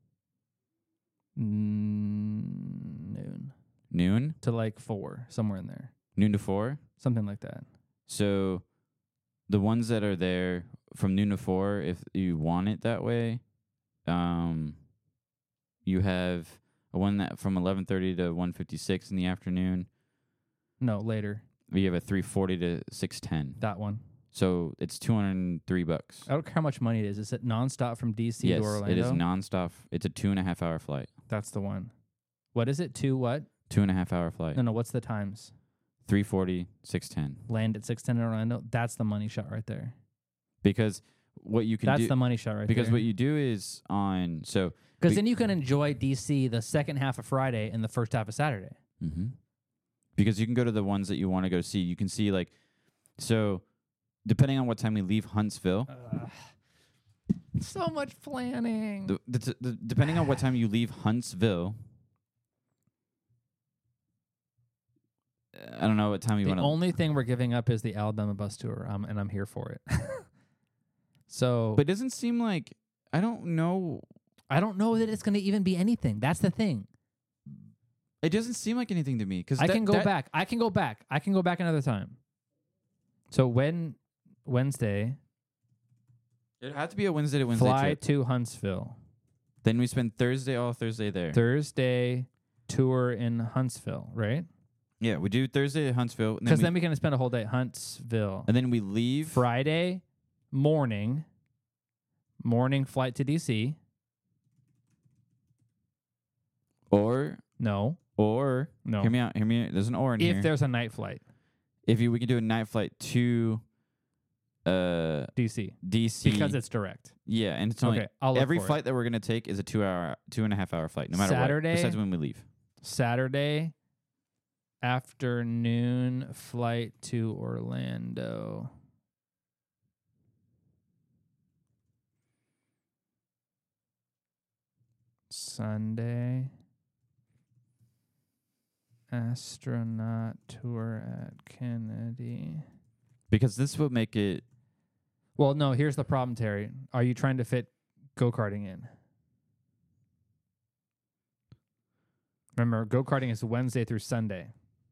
Mm, noon Noon. to like four, somewhere in there, Noon to four. something like that. So, the ones that are there from noon to four, if you want it that way, um, you have a one that from eleven thirty to one fifty six in the afternoon. No, later. You have a three forty to six ten. That one. So it's two hundred and three bucks. I don't care how much money it is. Is it nonstop from D C Yes, to Orlando? it is nonstop. It's a two and a half hour flight. That's the one. What is it? Two what? Two and a half hour flight. No, no. What's the times? Three forty, six ten. Land at six ten in Orlando. That's the money shot right there. Because what you can That's do the money shot right because there. what you do is on so Because we- then you can enjoy D C the second half of Friday and the first half of Saturday. mm-hmm. because you can go to the ones that you want to go see. You can see like so depending on what time we leave Huntsville, Uh, so much planning. the, the, the, depending on what time you leave Huntsville, I don't know what time you The want to. only thing we're giving up is the Alabama bus tour, um, and I'm here for it. So, But it doesn't seem like I don't know. I don't know that it's going to even be anything. That's the thing. It doesn't seem like anything to me because I can go back. I can go back. I can go back another time. So when Wednesday, It had to be a Wednesday to Wednesday fly trip. to Huntsville. Then we spend Thursday all Thursday there. Thursday, tour in Huntsville, right? yeah, we do Thursday at Huntsville, and Because then, then we can spend a whole day at Huntsville. we, and then we leave. Friday morning, morning flight to D C. Or No, or no. hear me out. Hear me. Out. There's an or in If here. there's a night flight, If you we can do a night flight to uh D C, D C because it's direct. yeah, and it's only Okay, I'll look every for it. flight that we're gonna take is a two hour, two and a half hour flight, no matter Saturday? what. Besides when we leave. Saturday afternoon flight to Orlando. Sunday astronaut tour at Kennedy. Because this will make it. Well, no, here's the problem, Terry. Are you trying to fit go-karting in? Remember, go-karting is Wednesday through Sunday.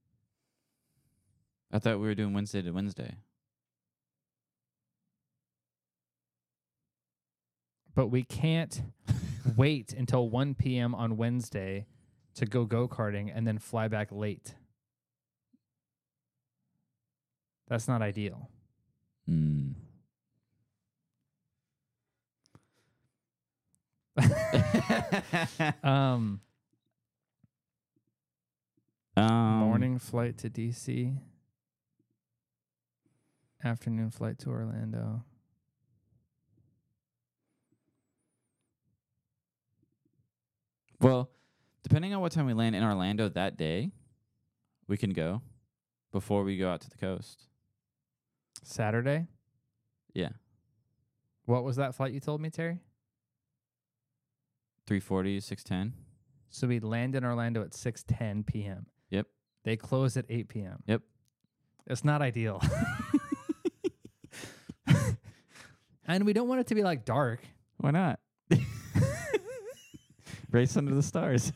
I thought we were doing Wednesday to Wednesday. But we can't wait until one p.m. on Wednesday to go go-karting and then fly back late. That's not ideal. Mm. Um, um, morning flight to D C. Afternoon flight to Orlando. Well, depending on what time we land in Orlando that day, we can go before we go out to the coast. Saturday. Yeah. What was that flight you told me, Terry? three forty, six ten. So we land in Orlando at six ten p.m. Yep. They close at eight p.m. Yep. It's not ideal. And we don't want it to be like dark. Why not? Race under the stars.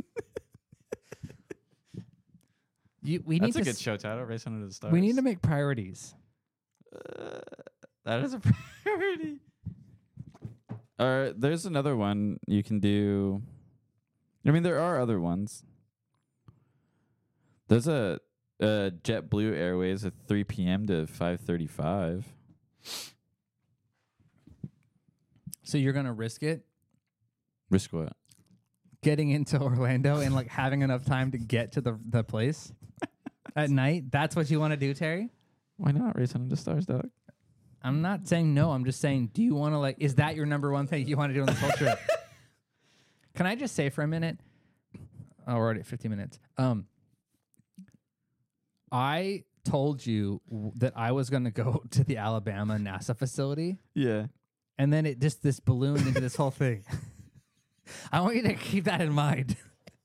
You, we need That's a to good s- show title, Race Under the Stars. We need to make priorities. Uh, that is a priority. All right, there's another one you can do. I mean, there are other ones. There's a, a JetBlue Airways at three p.m. to five thirty-five. So you're gonna risk it Risk what? getting into Orlando and like having enough time to get to the the place at night? That's what you want to do, Terry? Why not Race Under the Stars, dog? I'm not saying no. I'm just saying, do you want to like? Is that your number one thing you want to do on this whole trip? Can I just say for a minute? Oh, we're already at fifty minutes. Um, I told you w- that I was going to go to the Alabama NASA facility, Yeah. and then it just this ballooned into this whole thing. I want you to keep that in mind.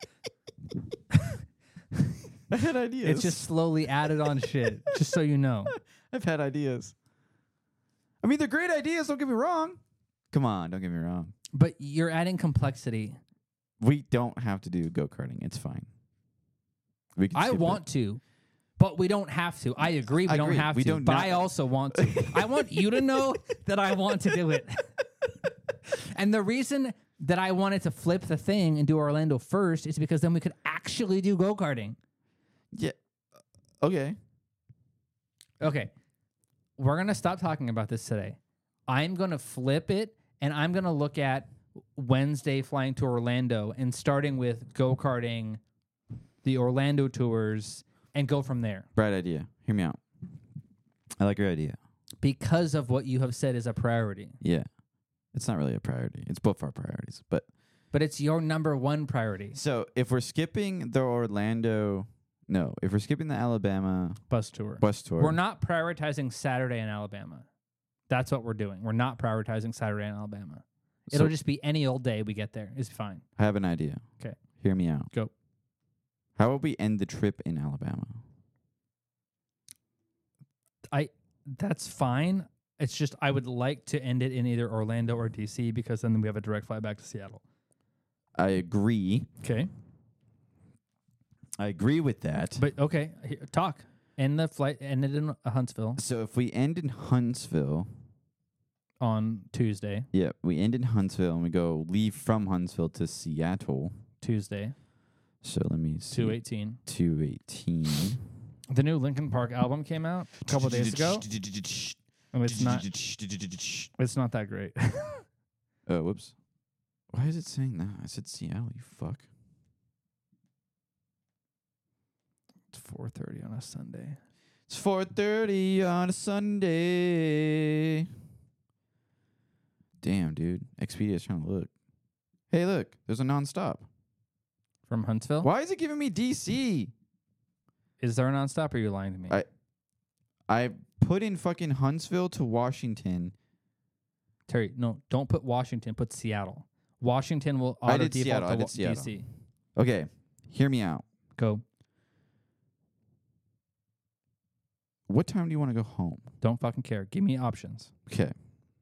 I had ideas. It's just slowly added on shit, just so you know. I've had ideas. I mean, they're great ideas. Don't get me wrong. Come on, don't get me wrong. But you're adding complexity. We don't have to do go karting. It's fine. We can I skip want it. to, but we don't have to. I agree we I don't agree. have We to, don't but not- I also want to. I want you to know that I want to do it. And the reason that I wanted to flip the thing and do Orlando first is because then we could actually do go-karting. Yeah. Okay. Okay. We're going to stop talking about this today. I'm going to flip it, and I'm going to look at Wednesday flying to Orlando and starting with go-karting, the Orlando tours, and go from there. Bright idea. Hear me out. I like your idea. Because of what you have said is a priority. Yeah. It's not really a priority. It's both our priorities. But But it's your number one priority. so if we're skipping the Orlando, no, if we're skipping the Alabama Bus tour. bus tour, We're not prioritizing Saturday in Alabama. That's what we're doing. We're not prioritizing Saturday in Alabama. It'll so just be any old day we get there. It's fine. I have an idea. 'Kay. Hear me out. Go. How about we end the trip in Alabama? I that's fine. It's just I would like to end it in either Orlando or D C because then we have a direct flight back to Seattle. I agree. Okay. I agree with that. But okay, here, talk. End the flight end it in Huntsville So if we end in Huntsville, on Tuesday. yeah, we end in Huntsville and we go leave from Huntsville to Seattle. Tuesday. So let me see. two eighteen. two eighteen. The new Linkin Park album came out a couple days ago. And it's not it's not that great. Oh, whoops. Why is it saying that? I said Seattle, you fuck. It's four thirty on a Sunday. It's four thirty on a Sunday. Damn, dude. Expedia's trying to look. Hey, look. There's a nonstop. From Huntsville? Why is it giving me D C? Is there a nonstop or are you lying to me? I I put in fucking Huntsville to Washington. Terry, no, don't put Washington, put Seattle. Washington will I auto did default Seattle, to I did wa- Seattle. D C. Okay, hear me out. Go. What time do you want to go home? Don't fucking care. Give me options. Okay.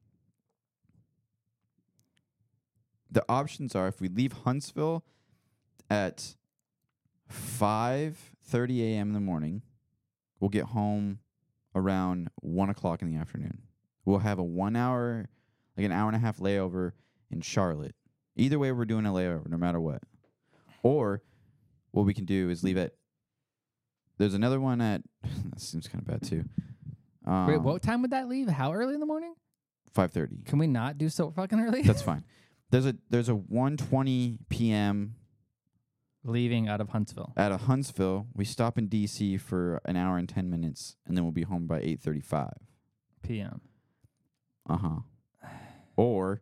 The options are if we leave Huntsville at five thirty a.m. in the morning, we'll get home around one o'clock in the afternoon. We'll have a one hour, like an hour and a half layover in Charlotte. Either way, we're doing a layover, no matter what. Or what we can do is leave at. There's another one at. That seems kind of bad too. Um, Wait, what time would that leave? How early in the morning? five thirty. Can we not do so fucking early? That's fine. There's a there's a one twenty p.m. Leaving out of Huntsville. at a Huntsville. We stop in D C for an hour and ten minutes, and then we'll be home by eight thirty-five. P M. Uh huh. Or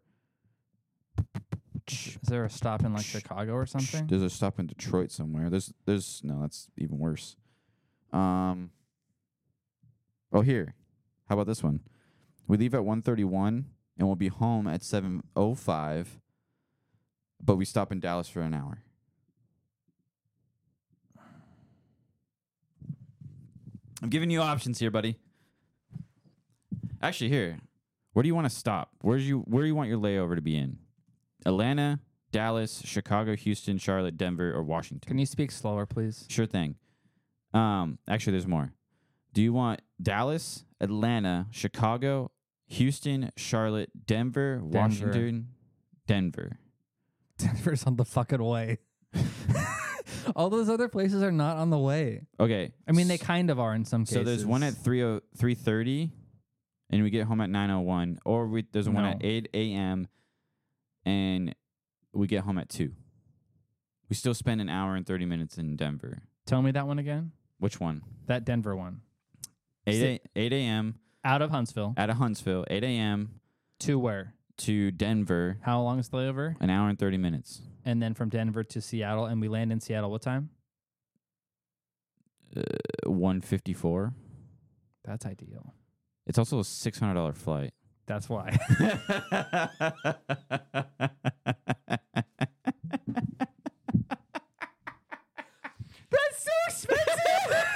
Is there a stop in like Chicago or something? there's a stop in Detroit somewhere. There's there's no, that's even worse. Um. Oh, here. How about this one? We leave at one thirty-one and we'll be home at seven oh five, but we stop in Dallas for an hour. I'm giving you options here, buddy. Actually, here. Where do you want to stop? Where do you where do you want your layover to be in? Atlanta, Dallas, Chicago, Houston, Charlotte, Denver, or Washington? Can you speak slower, please? Sure thing. Um, actually, there's more. Do you want Dallas, Atlanta, Chicago, Houston, Charlotte, Denver, Denver. Washington, Denver? Denver's on the fucking way. All those other places are not on the way. Okay. I mean, they kind of are in some cases. So there's one at three thirty, and we get home at nine oh one. Or we, there's one No. at eight a.m., and we get home at two. We still spend an hour and thirty minutes in Denver. Tell me that one again. Which one? That Denver one. eight a.m. Out of Huntsville. out of Huntsville, eight a.m. To where? to Denver, How long is the layover? an hour and thirty minutes. And then from Denver to Seattle, and we land in Seattle what time? Uh, one fifty-four. That's ideal. It's also a six hundred dollars flight. That's why. That's so expensive.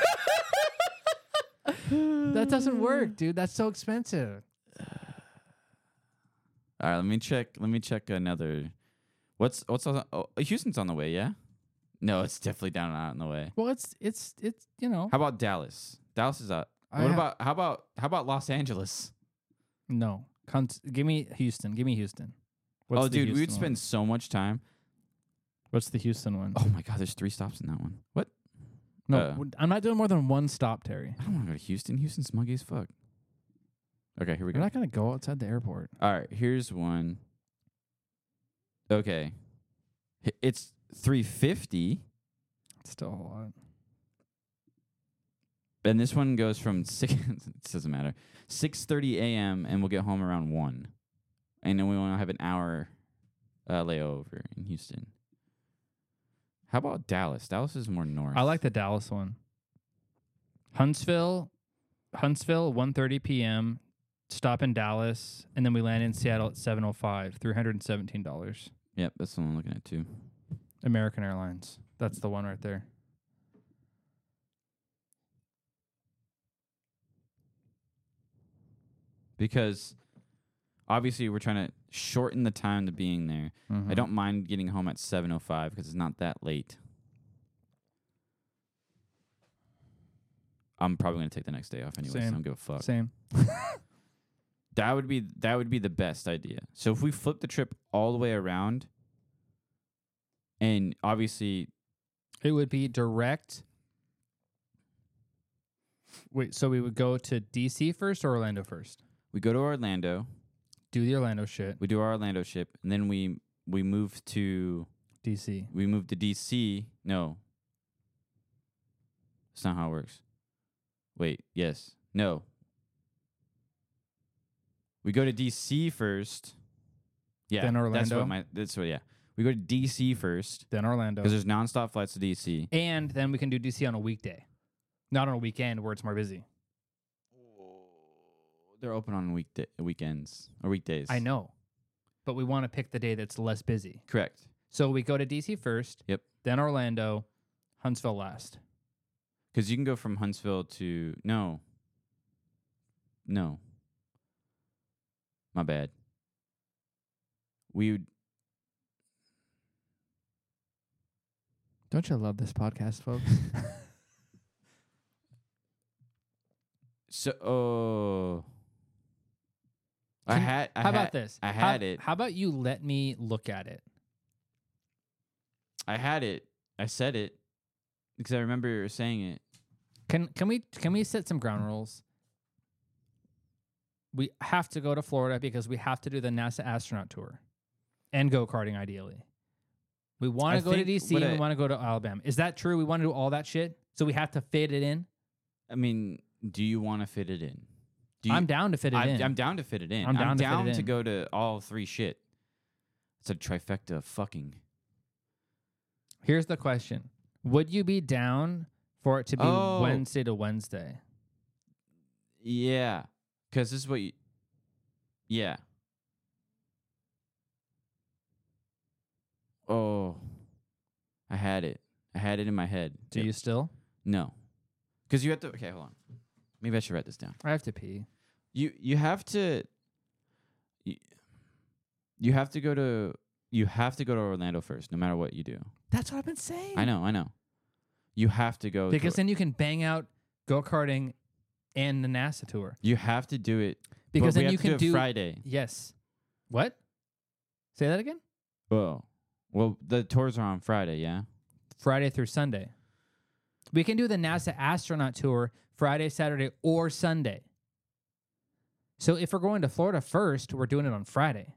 That doesn't work, dude. That's so expensive. All right, let me check. Let me check another. What's what's on, oh, Houston's on the way? Yeah. No, it's definitely down and out on the way. Well, it's it's it's you know. How about Dallas? Dallas is out. I What ha- about how about how about Los Angeles? No, Con- give me Houston. Give me Houston. What's oh, the dude, we would Houston spend one? so much time. What's the Houston one? Oh my God, there's three stops in that one. What? no, uh, w- I'm not doing more than one stop, Terry. I don't want to go to Houston. Houston's smuggy as fuck. Okay, here we We're go. not gonna go outside the airport. All right, here's one. Okay, H- it's three fifty, It's still a whole lot. and this one goes from six. It doesn't matter. Six thirty a.m. and we'll get home around one, and then we want to have an hour uh, layover in Houston. How about Dallas? Dallas is more north. I like the Dallas one. Huntsville, Huntsville, one thirty p.m. Stop in Dallas, and then we land in Seattle at seven oh five. three hundred seventeen dollars. Yep, that's the one I'm looking at too. American Airlines. That's the one right there. Because obviously we're trying to shorten the time to being there. Mhm. I don't mind getting home at seven oh five because it's not that late. I'm probably going to take the next day off anyway, so I Same. don't give a fuck. Same. That would be that would be the best idea. So if we flip the trip all the way around, and obviously It would be direct. Wait, so we would go to D C first or Orlando first? we go to Orlando, Do the Orlando shit. we do our Orlando ship, and then we we move to D C. we move to D C. No, that's not how it works. Wait, yes, no. We go to D C first. Yeah, Then That's Orlando? what my. That's what. Yeah, we go to D C first Then Orlando. because there's nonstop flights to D C. And then we can do D C on a weekday. Not on a weekend where it's more busy. They're open on weekday weekends or weekdays. I know. But we want to pick the day that's less busy. Correct. So we go to D C first. Yep. Then Orlando, Huntsville last. Because you can go from Huntsville to no. No. My bad. We would. Don't you love this podcast, folks? So oh. I Can- had. I How had, about this? I How- had it. How about you let me look at it? I had it. I said it because I remember saying it. Can can we can we set some ground rules? We have to go to Florida because we have to do the NASA astronaut tour and go karting ideally. We want I to go to think D C what and I- we want to go to Alabama. Is that true? We want to do all that shit, so we have to fit it in. I mean, do you want to fit it in? Do you, I'm down to fit it I'm, in. I'm down to fit it in. I'm down to fit it to in. go to all three shit. It's a trifecta of fucking. Here's the question: would you be down for it to be Oh. Wednesday to Wednesday. Yeah, because this is what you. Yeah. Oh, I had it. I had it in my head. Do Yep. you still? No, because you have to. Okay, hold on. Maybe I should write this down. I have to pee. You you have to. You, you have to go to. You have to go to Orlando first, no matter what you do. That's what I've been saying. I know, I know. You have to go Because to, then you can bang out go-karting and the NASA tour. you have to do it Because but we then have you to can do, it do Friday. Yes. What? Say that again? Oh, well, the tours are on Friday. Yeah. Friday through Sunday. We can do the NASA astronaut tour Friday, Saturday, or Sunday. So if we're going to Florida first, we're doing it on Friday.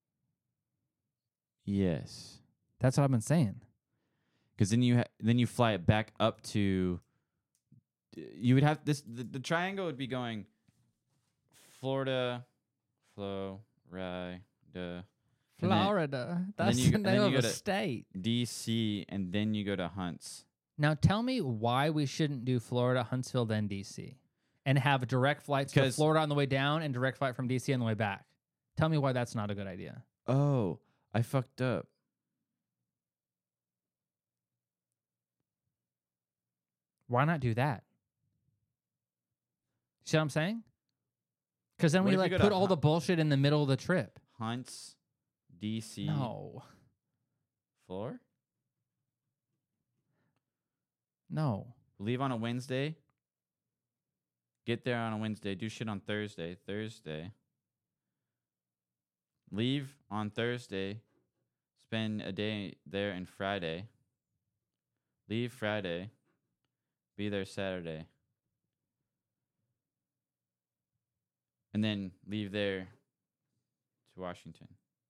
Yes. That's what I've been saying. Because then you ha- then you fly it back up to. You would have this. The, the triangle would be going. Florida, Florida, Florida. then That's you the go- and name then of you a go to- state. D C, and then you go to Hunts. Now tell me why we shouldn't do Florida, Huntsville, then D C, and have direct flights to 'Cause- Florida on the way down and direct flight from D C on the way back. Tell me why that's not a good idea. Oh, I fucked up. Why not do that? See what I'm saying? Because then What we if you like go to put all Hun- the bullshit in the middle of the trip. Hunts, D C, No, Floor. no. Leave on a Wednesday. Get there on a Wednesday. Do shit on Thursday. Thursday. Leave on Thursday. Spend a day there and Friday. Leave Friday. Be there Saturday. And then leave there to Washington.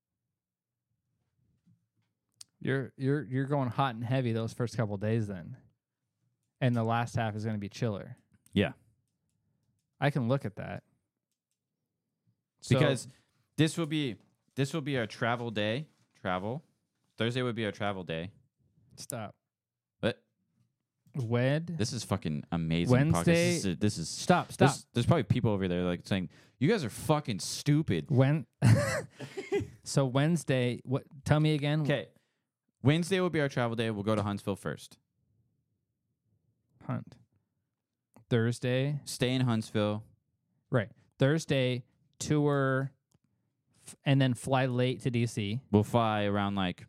You're you're you're going hot and heavy those first couple days then, and the last half is going to be chiller. Yeah. I can look at that. So- Because this will be this will be our travel day. Travel. Thursday would be our travel day. stop. But Wed. this is fucking amazing. Wednesday- Podcast. This is, this is Stop. Stop. There's, there's probably people over there like saying, "You guys are fucking stupid." When. So Wednesday. What? Tell me again. Okay. Wednesday will be our travel day. We'll go to Huntsville first. Hunt. Thursday. Stay in Huntsville. Right. Thursday tour, f- and then fly late to D C. We'll fly around like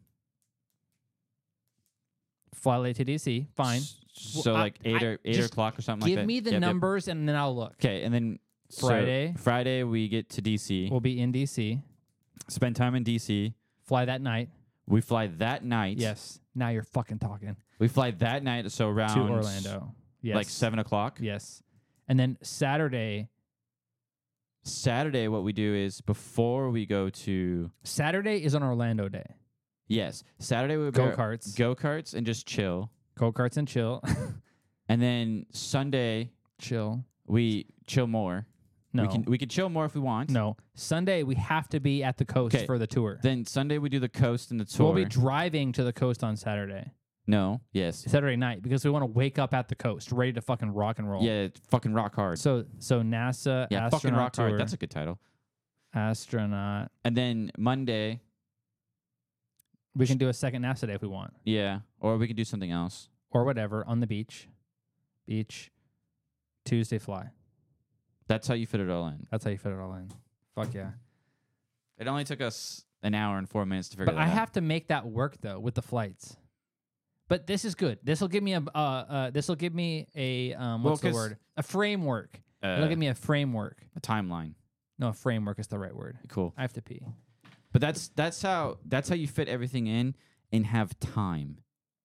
Fly late to D C. Fine. s- so Well, I- like eight I- or eight just o'clock or something like Give that. me the Yep, yep. numbers and then I'll look. Okay, and then so Friday. Friday we get to D C. We'll be in D C. Spend time in D C. Fly that night. We fly that night. Yes. Now you're fucking talking. We fly that night. So around To Orlando. Yes. like seven o'clock. Yes. And then Saturday. Saturday, what we do is before we go to Saturday is on Orlando Day. yes, Saturday we Go karts. go karts and just chill, Go karts and chill. and then Sunday chill. we chill more. No. we can we can chill more if we want. No. Sunday we have to be at the coast 'Kay. for the tour. Then Sunday we do the coast and the So tour. we'll be driving to the coast on Saturday. no, yes, Saturday night because we want to wake up at the coast, ready to fucking rock and roll. yeah, it's fucking rock hard. So so NASA yeah, astronaut fucking rock tour, hard. That's a good title. astronaut. And then Monday, We can do a second NASA day if we want, yeah, or we can do something else. or whatever on the beach. Beach. Tuesday fly. That's how you fit it all in. That's how you fit it all in. Fuck yeah. It only took us an hour and four minutes to figure But that I out. have to make that work though with the flights. But this is good. This will give me a uh, uh this will give me a um Well, what's the 'cause, word? A framework. uh, It'll give me a framework. a timeline. No, a framework is the right word. Cool. I have to pee. But that's that's how that's how you fit everything in and have time.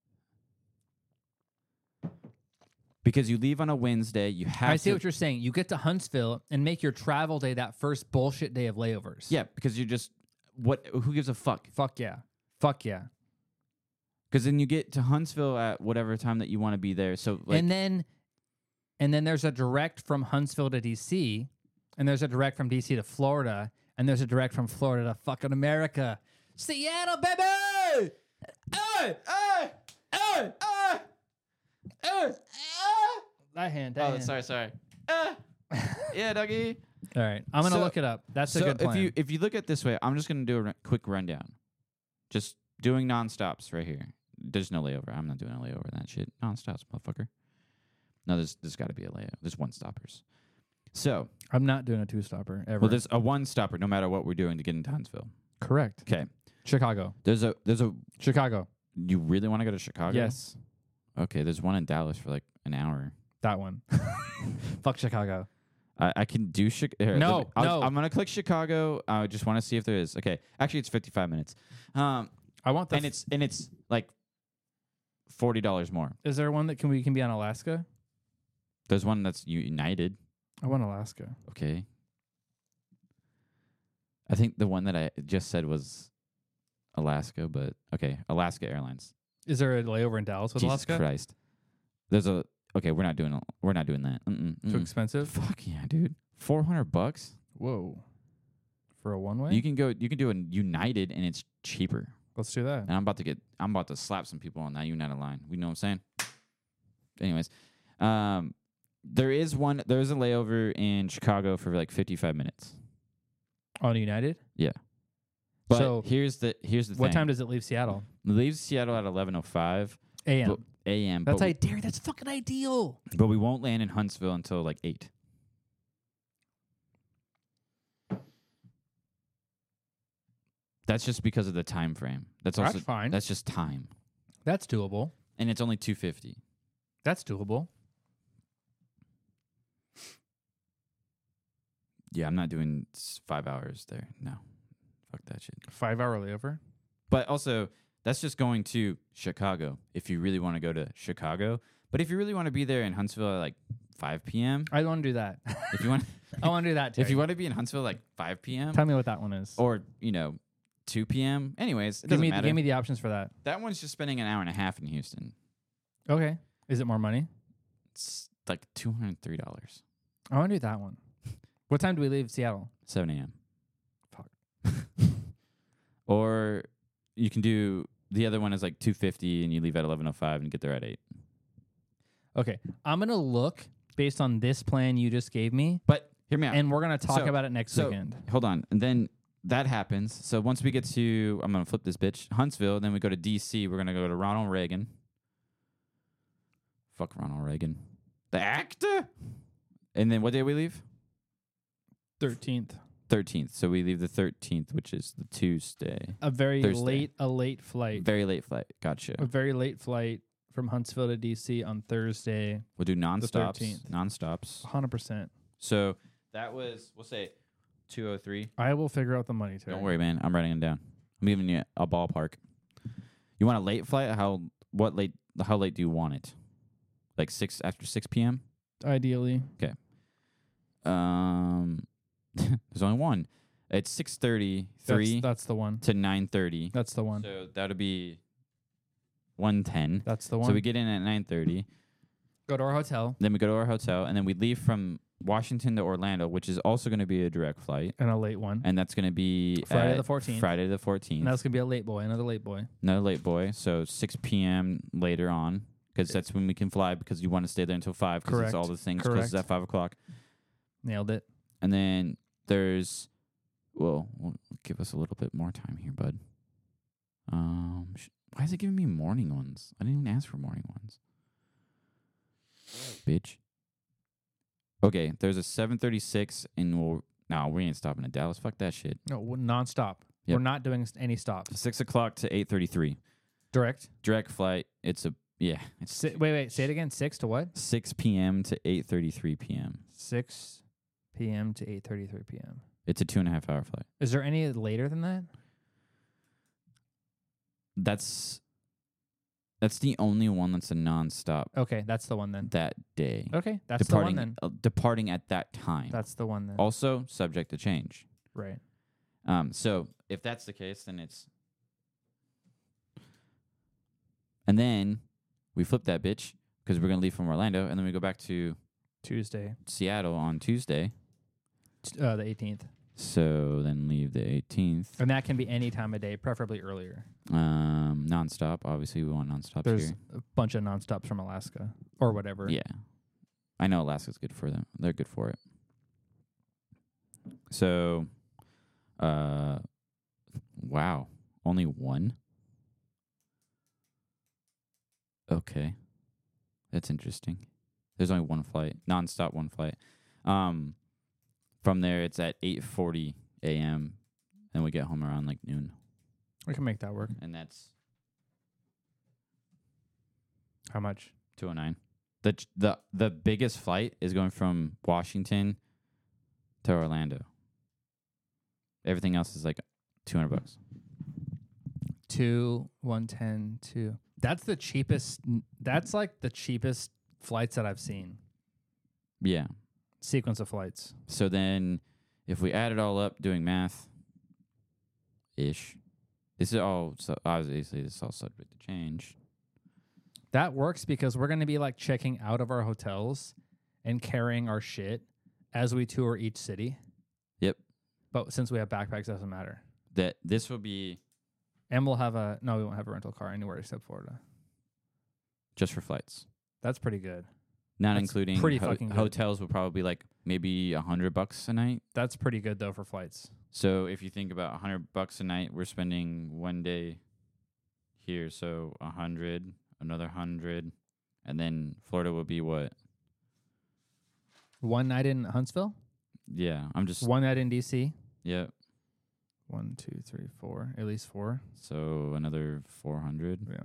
Because you leave on a Wednesday, you have I see to what you're saying. You get to Huntsville and make your travel day that first bullshit day of layovers. yeah, because you're just what who gives a fuck? Fuck yeah. Fuck yeah. Because then you get to Huntsville at whatever time that you want to be there. So like and then and then there's a direct from Huntsville to D C, and there's a direct from D C to Florida, and there's a direct from Florida to fucking America. Seattle, baby! hey, hey, hey, hey. Uh, uh. That hand. That Oh, hand. sorry, sorry. Uh. Yeah, doggy. All right, I'm gonna So- look it up. That's a so good plan. if you if you look at it this way, I'm just gonna do a r- quick rundown. Just doing non-stops right here. There's no layover. I'm not doing a layover in that shit. Non-stops, motherfucker. No, there's there's got to be a layover. There's one stoppers. So, I'm not doing a two stopper ever. well, there's a one stopper no matter what we're doing to get into Huntsville. Correct. Okay. Chicago. There's a there's a. Chicago. You really want to go to Chicago? Yes, Okay. There's one in Dallas for like an hour. that one. Fuck Chicago. I, I can do Chicago. No, no. I'm gonna click Chicago. I just want to see if there is. Okay. Actually, it's fifty-five minutes. Um, I want the. and it's and it's like forty dollars more. Is there one that can we can be on Alaska? There's one that's United. I want Alaska. Okay. I think the one that I just said was Alaska, but okay, Alaska Airlines. Is there a layover in Dallas with Jesus Alaska? Christ. There's a okay. We're not doing. a- We're not doing that. Mm-mm, Too mm-mm. expensive. Fuck yeah, dude. Four hundred bucks. Whoa. For a one way. You can go. You can do a United, and it's cheaper. Let's do that. And I'm about to get. I'm about to slap some people on that United line. We know what I'm saying. Anyways, um, there is one. There is a layover in Chicago for like fifty-five minutes. On United. But So, here's the here's the What thing. time does it leave Seattle? It leaves Seattle at eleven oh five A M. a m. That's but, we, ideal. That's fucking ideal. but we won't land in Huntsville until like eight. That's just because of the time frame. That's also That's fine. that's just time, That's doable. and it's only two fifty. That's doable. Yeah, I'm not doing s- five hours there. No, fuck that shit. Five hour layover. But also, that's just going to Chicago if you really want to go to Chicago. But if you really want to be there in Huntsville at like five p.m., I want to do that. if you want, I want to do that. Too. if you want to be in Huntsville like five p.m. Tell me what that one is. or you know two p.m. Anyways, it give doesn't me matter. give me the options for that. That one's just spending an hour and a half in Houston. Okay. Is it more money? It's like two hundred three dollars. I want to do that one. What time do we leave Seattle? seven a.m. Fuck. Or you can do the other one is like two fifty, and you leave at eleven oh five and get there at eight. Okay. I'm gonna look based on this plan you just gave me, But hear me out. and we're gonna talk So- about it next so- weekend. Hold on. And then that happens. So once we get to, I'm going to flip this bitch, Huntsville, then we go to D C. We're going to go to Ronald Reagan. Fuck Ronald Reagan. The actor? And then what day we leave? Thirteenth. thirteenth. So we leave the thirteenth, which is the Tuesday. A very Thursday. late, a late flight. Very late flight. Gotcha. A very late flight from Huntsville to D C on Thursday. We'll do non-stops. thirteenth. Non-stops. Hundred percent. So that was, we'll say two oh three. I will figure out the money too. Don't worry, man. I'm writing it down. I'm giving you a ballpark. You want a late flight? How what late? How late do you want it? Like six after six p.m. Ideally. Um, there's only one. It's six thirty three That's, that's the one. to nine thirty. That's the one. So that'll be one ten. That's the one. So we get in at nine thirty. go to our hotel Then we go to our hotel, and then we leave from Washington to Orlando, which is also going to be a direct flight, and a late one. and that's going to be Friday at the fourteenth. Friday the fourteenth. And that's gonna be a late boy, another late boy. No late boy, so six p.m. later on, because that's when we can fly, because you want to stay there until five, because it's Correct. all the things Correct. closes at five o'clock. Nailed it. And then there's, well, we'll give us a little bit more time here, bud. Um, sh- why is it giving me morning ones? I didn't even ask for morning ones. Bitch. Okay, there's a seven thirty-six, and we'll, no, we ain't stopping at Dallas. Fuck that shit. No, we're nonstop. Yep. We're not doing s- any stops. Six o'clock to eight thirty-three. Direct. Direct flight. It's a, yeah, it's Si- wait, wait. Say it again. Six to what? six p.m. to eight thirty-three p.m. Six p.m. to eight thirty-three p.m. It's a two and a half hour flight. Is there any later than that? That's that's the only one that's a nonstop Okay, that's the one then. that day. Okay, that's departing the one then. uh, departing at that time. That's the one then. Also subject to change. Right. Um, so if that's the case, then it's, and then we flip that bitch because we're gonna leave from Orlando, and then we go back to Tuesday, Seattle on Tuesday. t- uh, the eighteenth. So then leave the eighteenth. And that can be any time of day, preferably earlier. Um, nonstop. Obviously, we want nonstop There's here. a bunch of nonstops from Alaska or whatever. Yeah, I know Alaska's good for them. They're good for it. So, uh, wow, only one. Okay, that's interesting. There's only one flight, nonstop one flight. Um, from there it's at eight forty a.m. and we get home around like noon, We can make that work. and that's How much? two oh nine. The ch- the the biggest flight is going from Washington to Orlando. Everything else is like two hundred bucks. Two, one ten, two. That's the cheapest. n- That's like the cheapest flights that I've seen. Yeah. Sequence of flights. So then, if we add it all up, doing math, ish, this is all so obviously this is all subject to change. That works because we're going to be like checking out of our hotels and carrying our shit as we tour each city. Yep. But since we have backpacks, it doesn't matter. That this will be And we'll have a no, we won't have a rental car anywhere except Florida. just for flights, That's pretty good. not That's including pretty ho- fucking good. hotels. Will probably be like maybe a hundred bucks a night. That's pretty good though for flights. So if you think about a hundred bucks a night, we're spending one day here. So a hundred, another hundred, and then Florida will be what? One night in Huntsville, Yeah, I'm just one night in D C. yeah. One, two, three, four. At least four. So another four hundred. Yeah.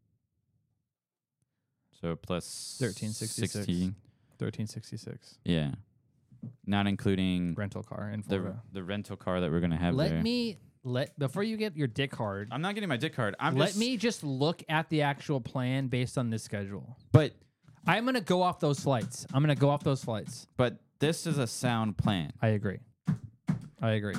So plus thirteen sixty-six. sixteen. Thirteen sixty six. Yeah, not including Rental car in the Florida. the rental car that we're gonna have Let there. me let before you get your dick hard. I'm not getting my dick card. I'm let just, me just look at the actual plan based on this schedule. But I'm gonna go off those flights. I'm gonna go off those flights. but this is a sound plan. I agree. I agree.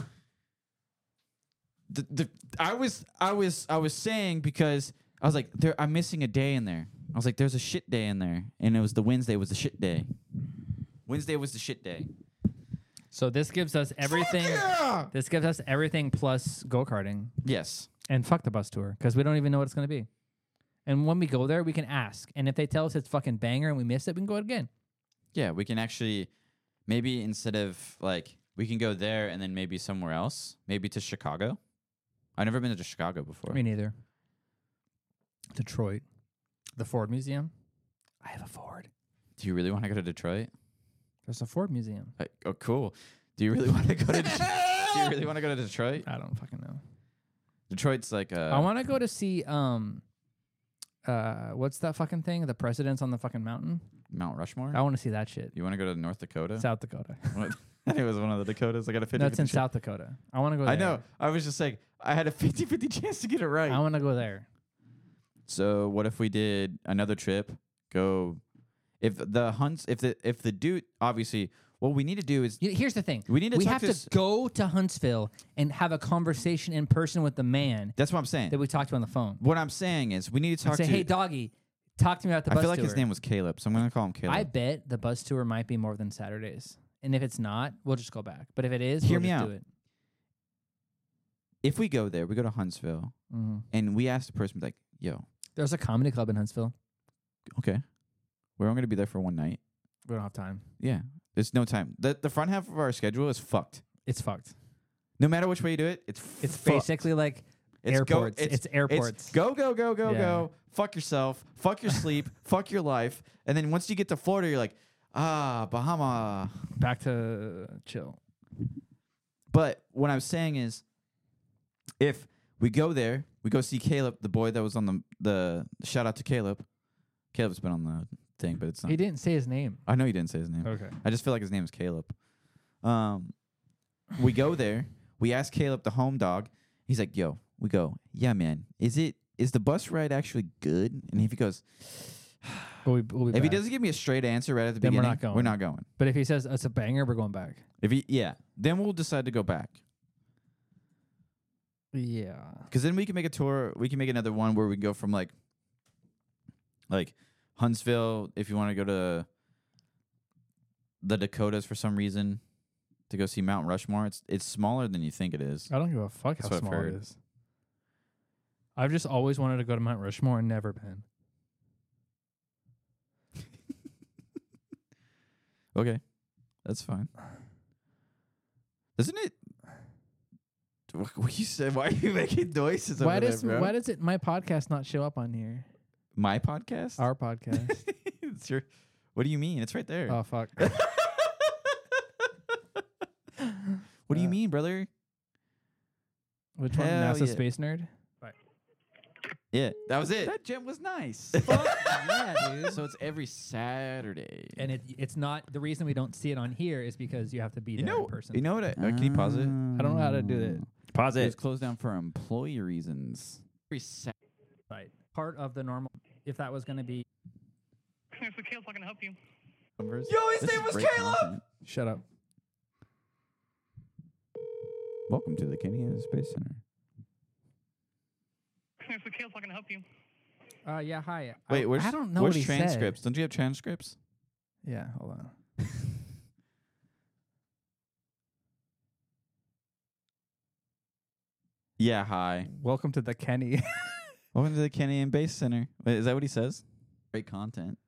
The, the I was I was I was saying because I was like there I'm missing a day in there. I was like there's a shit day in there, and it was the Wednesday was the shit day. Wednesday was the shit day. So this gives us everything. Yeah! This gives us everything plus go karting Yes. and fuck the bus tour because we don't even know what it's gonna be. And when we go there, we can ask. And if they tell us it's fucking banger and we miss it, we can go again. Yeah, we can actually maybe instead of like we can go there and then maybe somewhere else, maybe to Chicago. I've never been to Chicago before. Me neither. Detroit, the Ford Museum. I have a Ford. Do you really want to go to Detroit? There's a Ford Museum. Like, oh, cool. Do you really want to go to? Det- Do you really want to go to Detroit? I don't fucking know. Detroit's like uh I want to go to see um, uh, what's that fucking thing? The president's on the fucking mountain. Mount Rushmore. I want to see that shit. You want to go to North Dakota? South Dakota. What? It was one of the Dakotas. I got a fifty. No, it's in South Dakota. I want to go there. I know. I was just like, I had a fifty-fifty chance to get it right. I want to go there. So what if we did another trip? Go, if the hunts, if the if the dude, obviously, what we need to do is You- Here's the thing. we need to We talk have to. to s- go to Huntsville and have a conversation in person with the man That's what I'm saying. that we talked to on the phone. What I'm saying is we need to And talk say, to. hey, doggy, talk to me about the I bus feel like tour. his name was Caleb, so I'm gonna call him Caleb. I bet the bus tour might be more than Saturdays. And if it's not, we'll just go back. But if it is, Hear we'll me just out. do it. If we go there, we go to Huntsville, Mhm. and we ask the person, like, "Yo, There's a comedy club in Huntsville. okay, we're only gonna be there for one night." We don't have time. Yeah, there's no time. the The front half of our schedule is fucked. It's fucked. No matter which way you do it, it's It's fucked. basically like It's airports. Go, it's, It's airports. It's go go go go Yeah. go. Fuck yourself. Fuck your sleep. Fuck your life. And then once you get to Florida, you're like, ah, Bahama. Back to chill. But what I'm saying is, if we go there, we go see Caleb, the boy that was on the the shout out to Caleb. Caleb's been on the thing, but it's not. He didn't say his name. I know you didn't say his name. Okay. I just feel like his name is Caleb. Um, we go there. We ask Caleb, the home dog. He's like, "Yo," we go. "Yeah, man. Is it is the bus ride actually good?" And if he goes, We'll be, we'll be if he back. doesn't give me a straight answer right at the Then we're beginning, not going. We're not going. But if he says it's a banger, we're going back. If he, yeah, then we'll decide to go back. Yeah. Because then we can make a tour. We can make another one where we go from like, like Huntsville. If you want to go to the Dakotas for some reason, to go see Mount Rushmore. It's it's smaller than you think it is. I don't give a fuck That's how what I've small it heard. is. I've just always wanted to go to Mount Rushmore and never been. Okay, that's fine. Doesn't it? What what you said? Why are you making noises? Why over does there, bro? why does it my podcast not show up on here? My podcast? Our podcast. It's your. What do you mean? It's right there. Oh fuck. What do you uh, mean, brother? Which one? Hell NASA yeah. Space Nerd? Yeah, that was it. That gym was nice. Yeah, dude. So it's every Saturday. And it it's not the reason we don't see it on here is because you have to be you there know, in person. you know what? I, uh, can you pause it? I don't know how to do that. Pause it. It's closed down for employee reasons. Every Saturday. right. Part of the normal if that was going to be Mister Caleb, how can I help you? Yo, his name was Caleb. Shut up. Welcome to the Kenya Space Center. Mister Caleb, how can I help you? Uh yeah, hi. Wait, I, where's I don't know where's what he said. transcripts? Don't you have transcripts? Yeah, hold on. Yeah. Hi. Welcome to the Kenny. Welcome to the Kenya Space Center. Wait, is that what he says? Great content.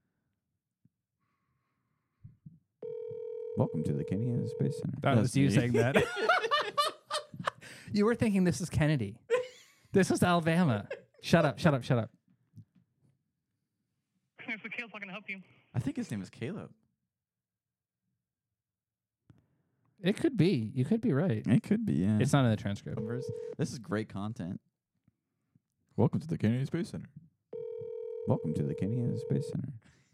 Welcome to the Kenya Space Center. That That's was you me. saying that. You were thinking this is Kennedy. This is Alabama. Shut up, shut up, shut up. Mister Caleb, how can I help you? I think his name is Caleb. It could be. You could be right. It could be. Yeah. It's not in the transcript. This is great content. Welcome to the Kenya Space Center. Welcome to the Kenya Space Center.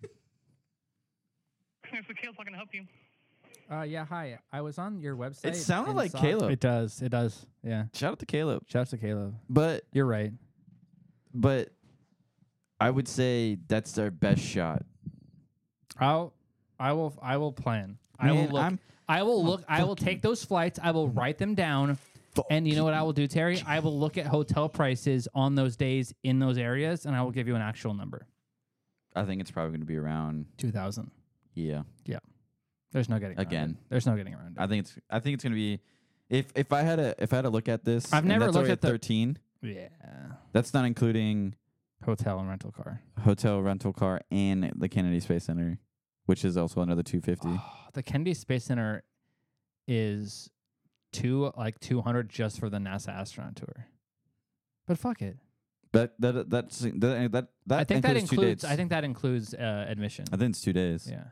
Mister Caleb, how can I help you? Uh yeah, hi. I was on your website. It sounded and like saw- Caleb. It does. It does. Yeah. Shout out to Caleb. Shouts to Caleb. But You're right. but I would say that's our best shot. I'll I will I will plan. I Man, will look I'm- I will look I will take those flights, I will write them down. And you know what I will do, Terry? I will look at hotel prices on those days in those areas and I will give you an actual number. I think it's probably going to be around. Two thousand. Yeah. There's no getting around Again. it. There's no getting around it. I think it's. I think it's going to be. If if I had a if I had to look at this, I've and never that's looked already at the- thirteen. Yeah. That's not including Hotel and rental car. hotel, rental car, and the Kennedy Space Center, which is also another two fifty. The Kennedy Space Center is two like two hundred just for the NASA astronaut tour. But fuck it. But that that's that that that I think that includes two includes dates. I think that includes uh, admission. I think it's two days. Yeah.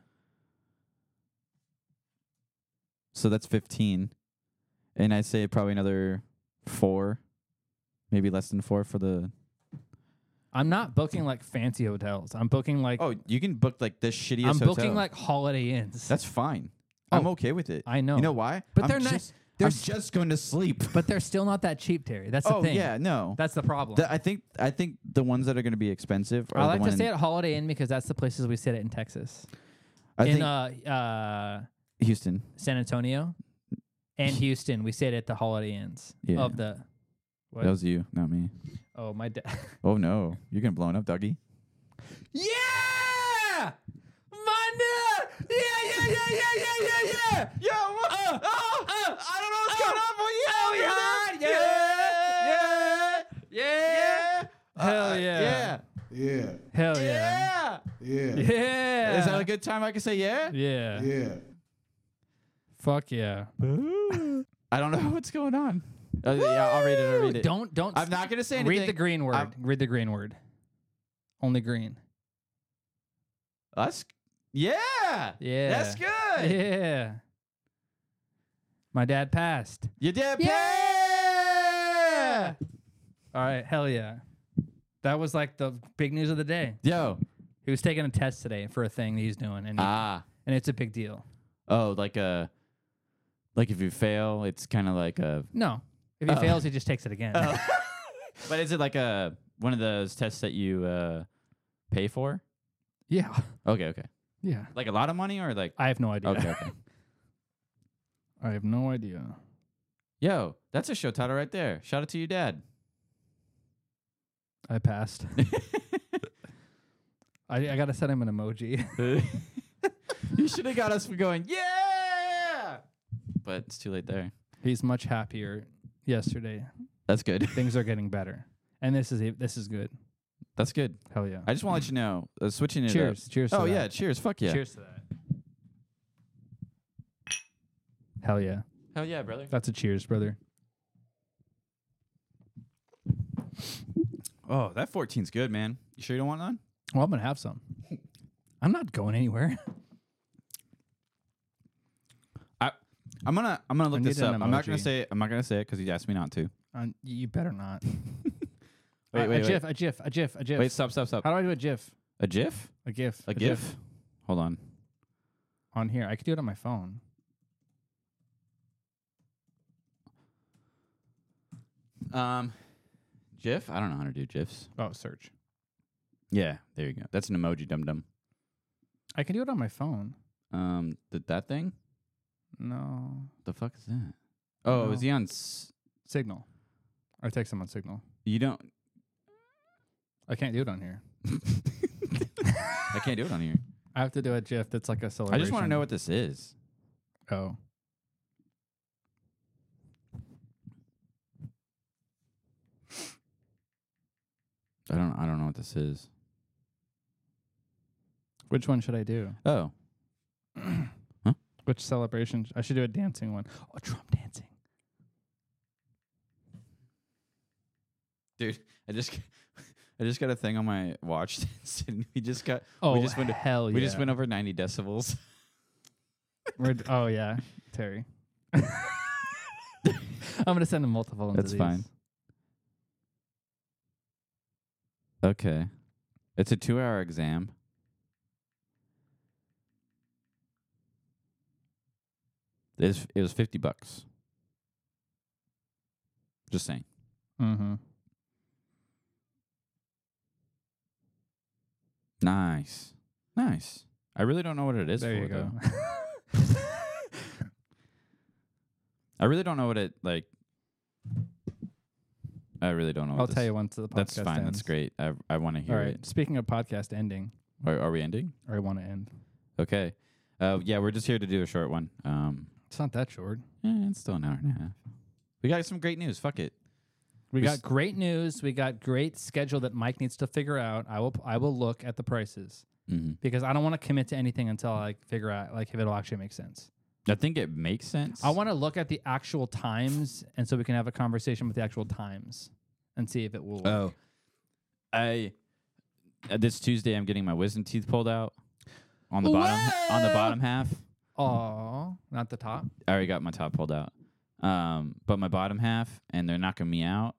So that's fifteen, and I'd say probably another four, maybe less than four for the. I'm not booking like fancy hotels. I'm booking like Oh, you can book like this shittiest I'm hotel. booking like Holiday Inns. That's fine. I'm Oh, okay with it. I know. You know why? But I'm they're not- just, they're I'm s- just going to sleep. But they're still not that cheap, Terry. That's the Oh thing. yeah, no. That's the problem. The- I think I think the ones that are going to be expensive are I the like one to stay in, at Holiday Inn because that's the places we stayed at in Texas. I in think uh, uh, Houston. San Antonio and Houston, we stayed at the Holiday Inns Yeah. of the. What? That was you, not me. oh, my dad. Oh no, you're getting blown up, Dougie. Yeah! Manda! Yeah, yeah, yeah, yeah, yeah, yeah, yeah! Yo, what? Uh, oh, uh, I don't know what's oh, going on, but oh, yeah, yeah, yeah, yeah, Hell Uh, yeah. yeah, Yeah, Hell yeah. yeah. yeah, Yeah. Is that a good time I can say yeah? Yeah. yeah. Fuck yeah. I don't know what's going on. Uh, yeah, I'll read it. I'll read it. Don't, don't. I'm not gonna say anything. Read the green word. I'm- Read the green word. Only green. That's yeah. Yeah. That's good. Yeah. My dad passed. You did. Yeah. All right. Hell yeah. That was like the big news of the day. Yo. He was taking a test today for a thing that he's doing, and he- Ah. and it's a big deal. Oh, like a. Like if you fail, it's kind of like a. No, if he Oh. fails, he just takes it again. But is it like a one of those tests that you uh, pay for? Yeah. Okay, okay. Yeah. Like a lot of money or like. I have no idea. Okay, okay. I have no idea. Yo, that's a show title right there. Shout out to your dad. I passed. I, I gotta send him an emoji. You should have got us for going, yeah! but it's too late there. He's much happier yesterday. That's good. Things are getting better. And this is a, this is good. That's good. Hell yeah. I just want to let you know, uh, switching it Cheers. up. Cheers to Oh, that. yeah. Cheers. Fuck yeah. Cheers to that. Hell yeah. Hell yeah, brother. That's a cheers, brother. Oh, that fourteen's good, man. You sure you don't want none? Well, I'm going to have some. I'm not going anywhere. I, I'm gonna, I'm gonna I look need this an up. I'm not gonna emoji. say it. I'm not gonna say it because he asked me not to. Uh, you better not. Wait, Uh, wait, a wait. GIF, a GIF, a GIF, a GIF. Wait, stop, stop, stop. How do I do a GIF? A GIF? A GIF. A GIF? Hold on. On here. I could do it on my phone. Um, GIF? I don't know how to do GIFs. Oh, search. Yeah, there you go. That's an emoji, dum dum. I can do it on my phone. Um, th- that thing? No. The fuck is that? Oh, No. is he on? S- Signal. I text him on Signal. you don't. I can't do it on here. I can't do it on here. I have to do a GIF that's like a I celebration. just want to know what this is. Oh. I don't. I don't know what this is. Which one should I do? Oh, Which celebration? sh- I should do a dancing one. Oh, Trump dancing. dude, I just, I just got a thing on my watch. we just got. Oh, we just went. hell yeah. We just went over ninety decibels. We're d- oh, yeah. Terry. I'm going to send him multiple into That's these. fine. Okay, it's a two-hour exam. It was, it was fifty bucks. Just saying. Mm-hmm. Nice, nice. I really don't know what it is. There for, you go. though. I really don't know what it like. I really don't know. What I'll this, tell you once the podcast That's fine. ends. That's great. I I want to hear All right. it. Speaking of podcast ending, Are, are we ending? or I want to end. Okay. Uh, yeah, we're just here to do a short one. Um, It's not that short. eh, it's still an hour and a half. We got some great news. Fuck it. We We got s- great news. We got great schedule that Mike needs to figure out. I will I will look at the prices Mm-hmm. because I don't want to commit to anything until I figure out like if it'll actually make sense. I think it makes sense. I want to look at the actual times, and so we can have a conversation with the actual times and see if it will work. Oh, I uh, this Tuesday I'm getting my wisdom teeth pulled out on the bottom on the bottom half. Oh, not the top. I already got my top pulled out, um, but my bottom half, and they're knocking me out.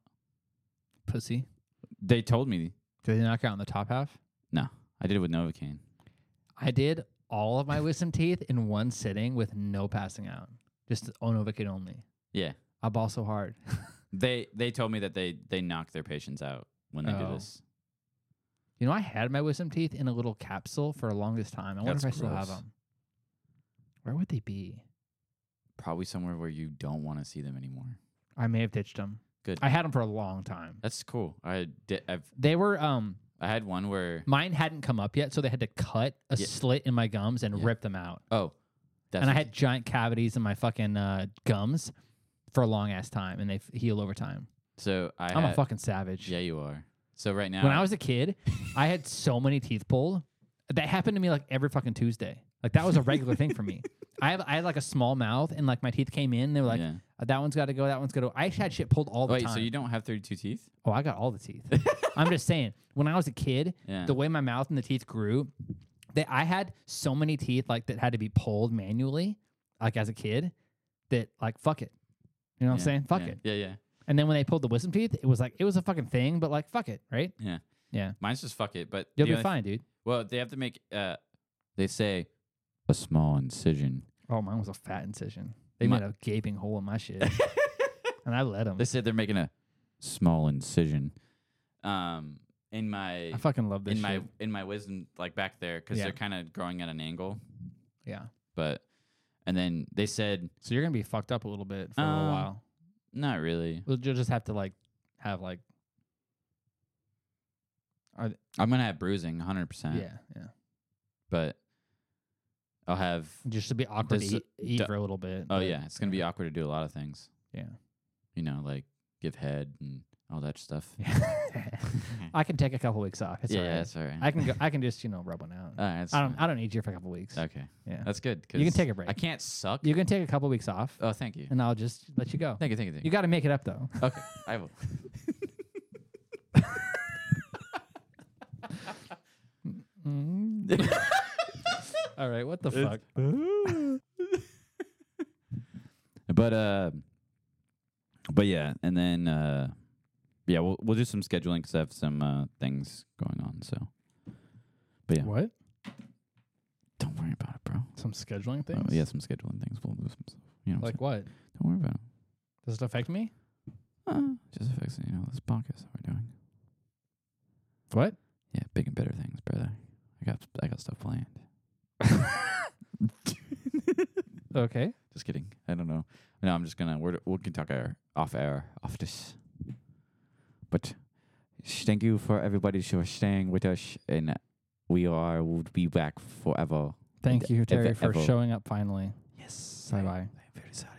Pussy. They told me Did they knock you out on the top half? no. I did it with Novocaine. I did all of my wisdom teeth in one sitting with no passing out. Just Novocaine only. Yeah, I ball so hard. they they told me that they they knock their patients out when they do Oh. this. You know, I had my wisdom teeth in a little capsule for the longest time. I wonder That's if I still have gross. them. Where would they be? Probably somewhere where you don't want to see them anymore. I may have ditched them. Good. I had them for a long time. That's cool. I did. I've They were um I had one where mine hadn't come up yet, so they had to cut a Yeah. slit in my gums and Yeah. rip them out. oh, that's and I what- had giant cavities in my fucking uh, gums for a long ass time, and they f- heal over time. so I I'm had, a fucking savage. yeah you are. So right now When I was a kid, I had so many teeth pulled. That happened to me like every fucking Tuesday. Like that was a regular thing for me. I have I had like a small mouth, and like my teeth came in. They were like, yeah. "Uh, that one's got to go. That one's got to. go. I actually had shit pulled all the Wait, time. so you don't have thirty-two teeth? oh, I got all the teeth. I'm just saying. When I was a kid, Yeah. the way my mouth and the teeth grew, they I had so many teeth like that had to be pulled manually, like as a kid, that like fuck it. You know what I'm Yeah, saying? Fuck yeah, it. Yeah, yeah, And then when they pulled the wisdom teeth, it was like it was a fucking thing, but like fuck it, right? yeah. Yeah. Mine's just fuck it, but You'll the be only- fine, dude. Well, they have to make. Uh, they say a small incision. Oh, mine was a fat incision. They My- made a gaping hole in my shit, and I let them. They said they're making a small incision. Um, in my I fucking love this in my shit. in my wisdom, like back there, because Yeah. they're kind of growing at an angle. Yeah. But and then they said So you're gonna be fucked up a little bit for a little Um, while. not really. You'll you'll just have to like have like I'm gonna have bruising, one hundred percent. yeah yeah. But I'll have. Just to be awkward Does- to eat, eat do- for a little bit. Oh but- yeah, it's gonna be awkward to do a lot of things. Yeah. You know, like give head and all that stuff. I can take a couple weeks off. It's yeah, all right. that's all right. I can go. I can just you know rub one out. All right, that's I don't. fine. I don't need you for a couple weeks. Okay, Yeah. that's good. You can 'cause take a break. I can't suck. You can take a couple weeks off, oh, thank you. and I'll just let you go. Thank you. Thank you. Thank You you. got to make it up though. Okay, I will. All right. What the fuck? But uh, but yeah, and then uh, yeah, we'll we'll do some scheduling because I have some uh things going on. So, but yeah, What? don't worry about it, bro. Some scheduling things? Oh, yeah, some scheduling things. We'll do some stuff. You know, what Like what? I'm saying? Don't worry about it. Does it affect me? Uh, just affects you know this podcast that we're doing. What? Yeah, big and better things, brother. I got I got stuff planned. Okay. Just kidding. I don't know. No, I'm just gonna. We're, we can talk air, off air, off this. But sh- thank you for everybody for staying with us, and we are will be back forever. Thank you, Ever- Terry, for ever. showing up finally. Yes. Bye bye. I'm very sorry.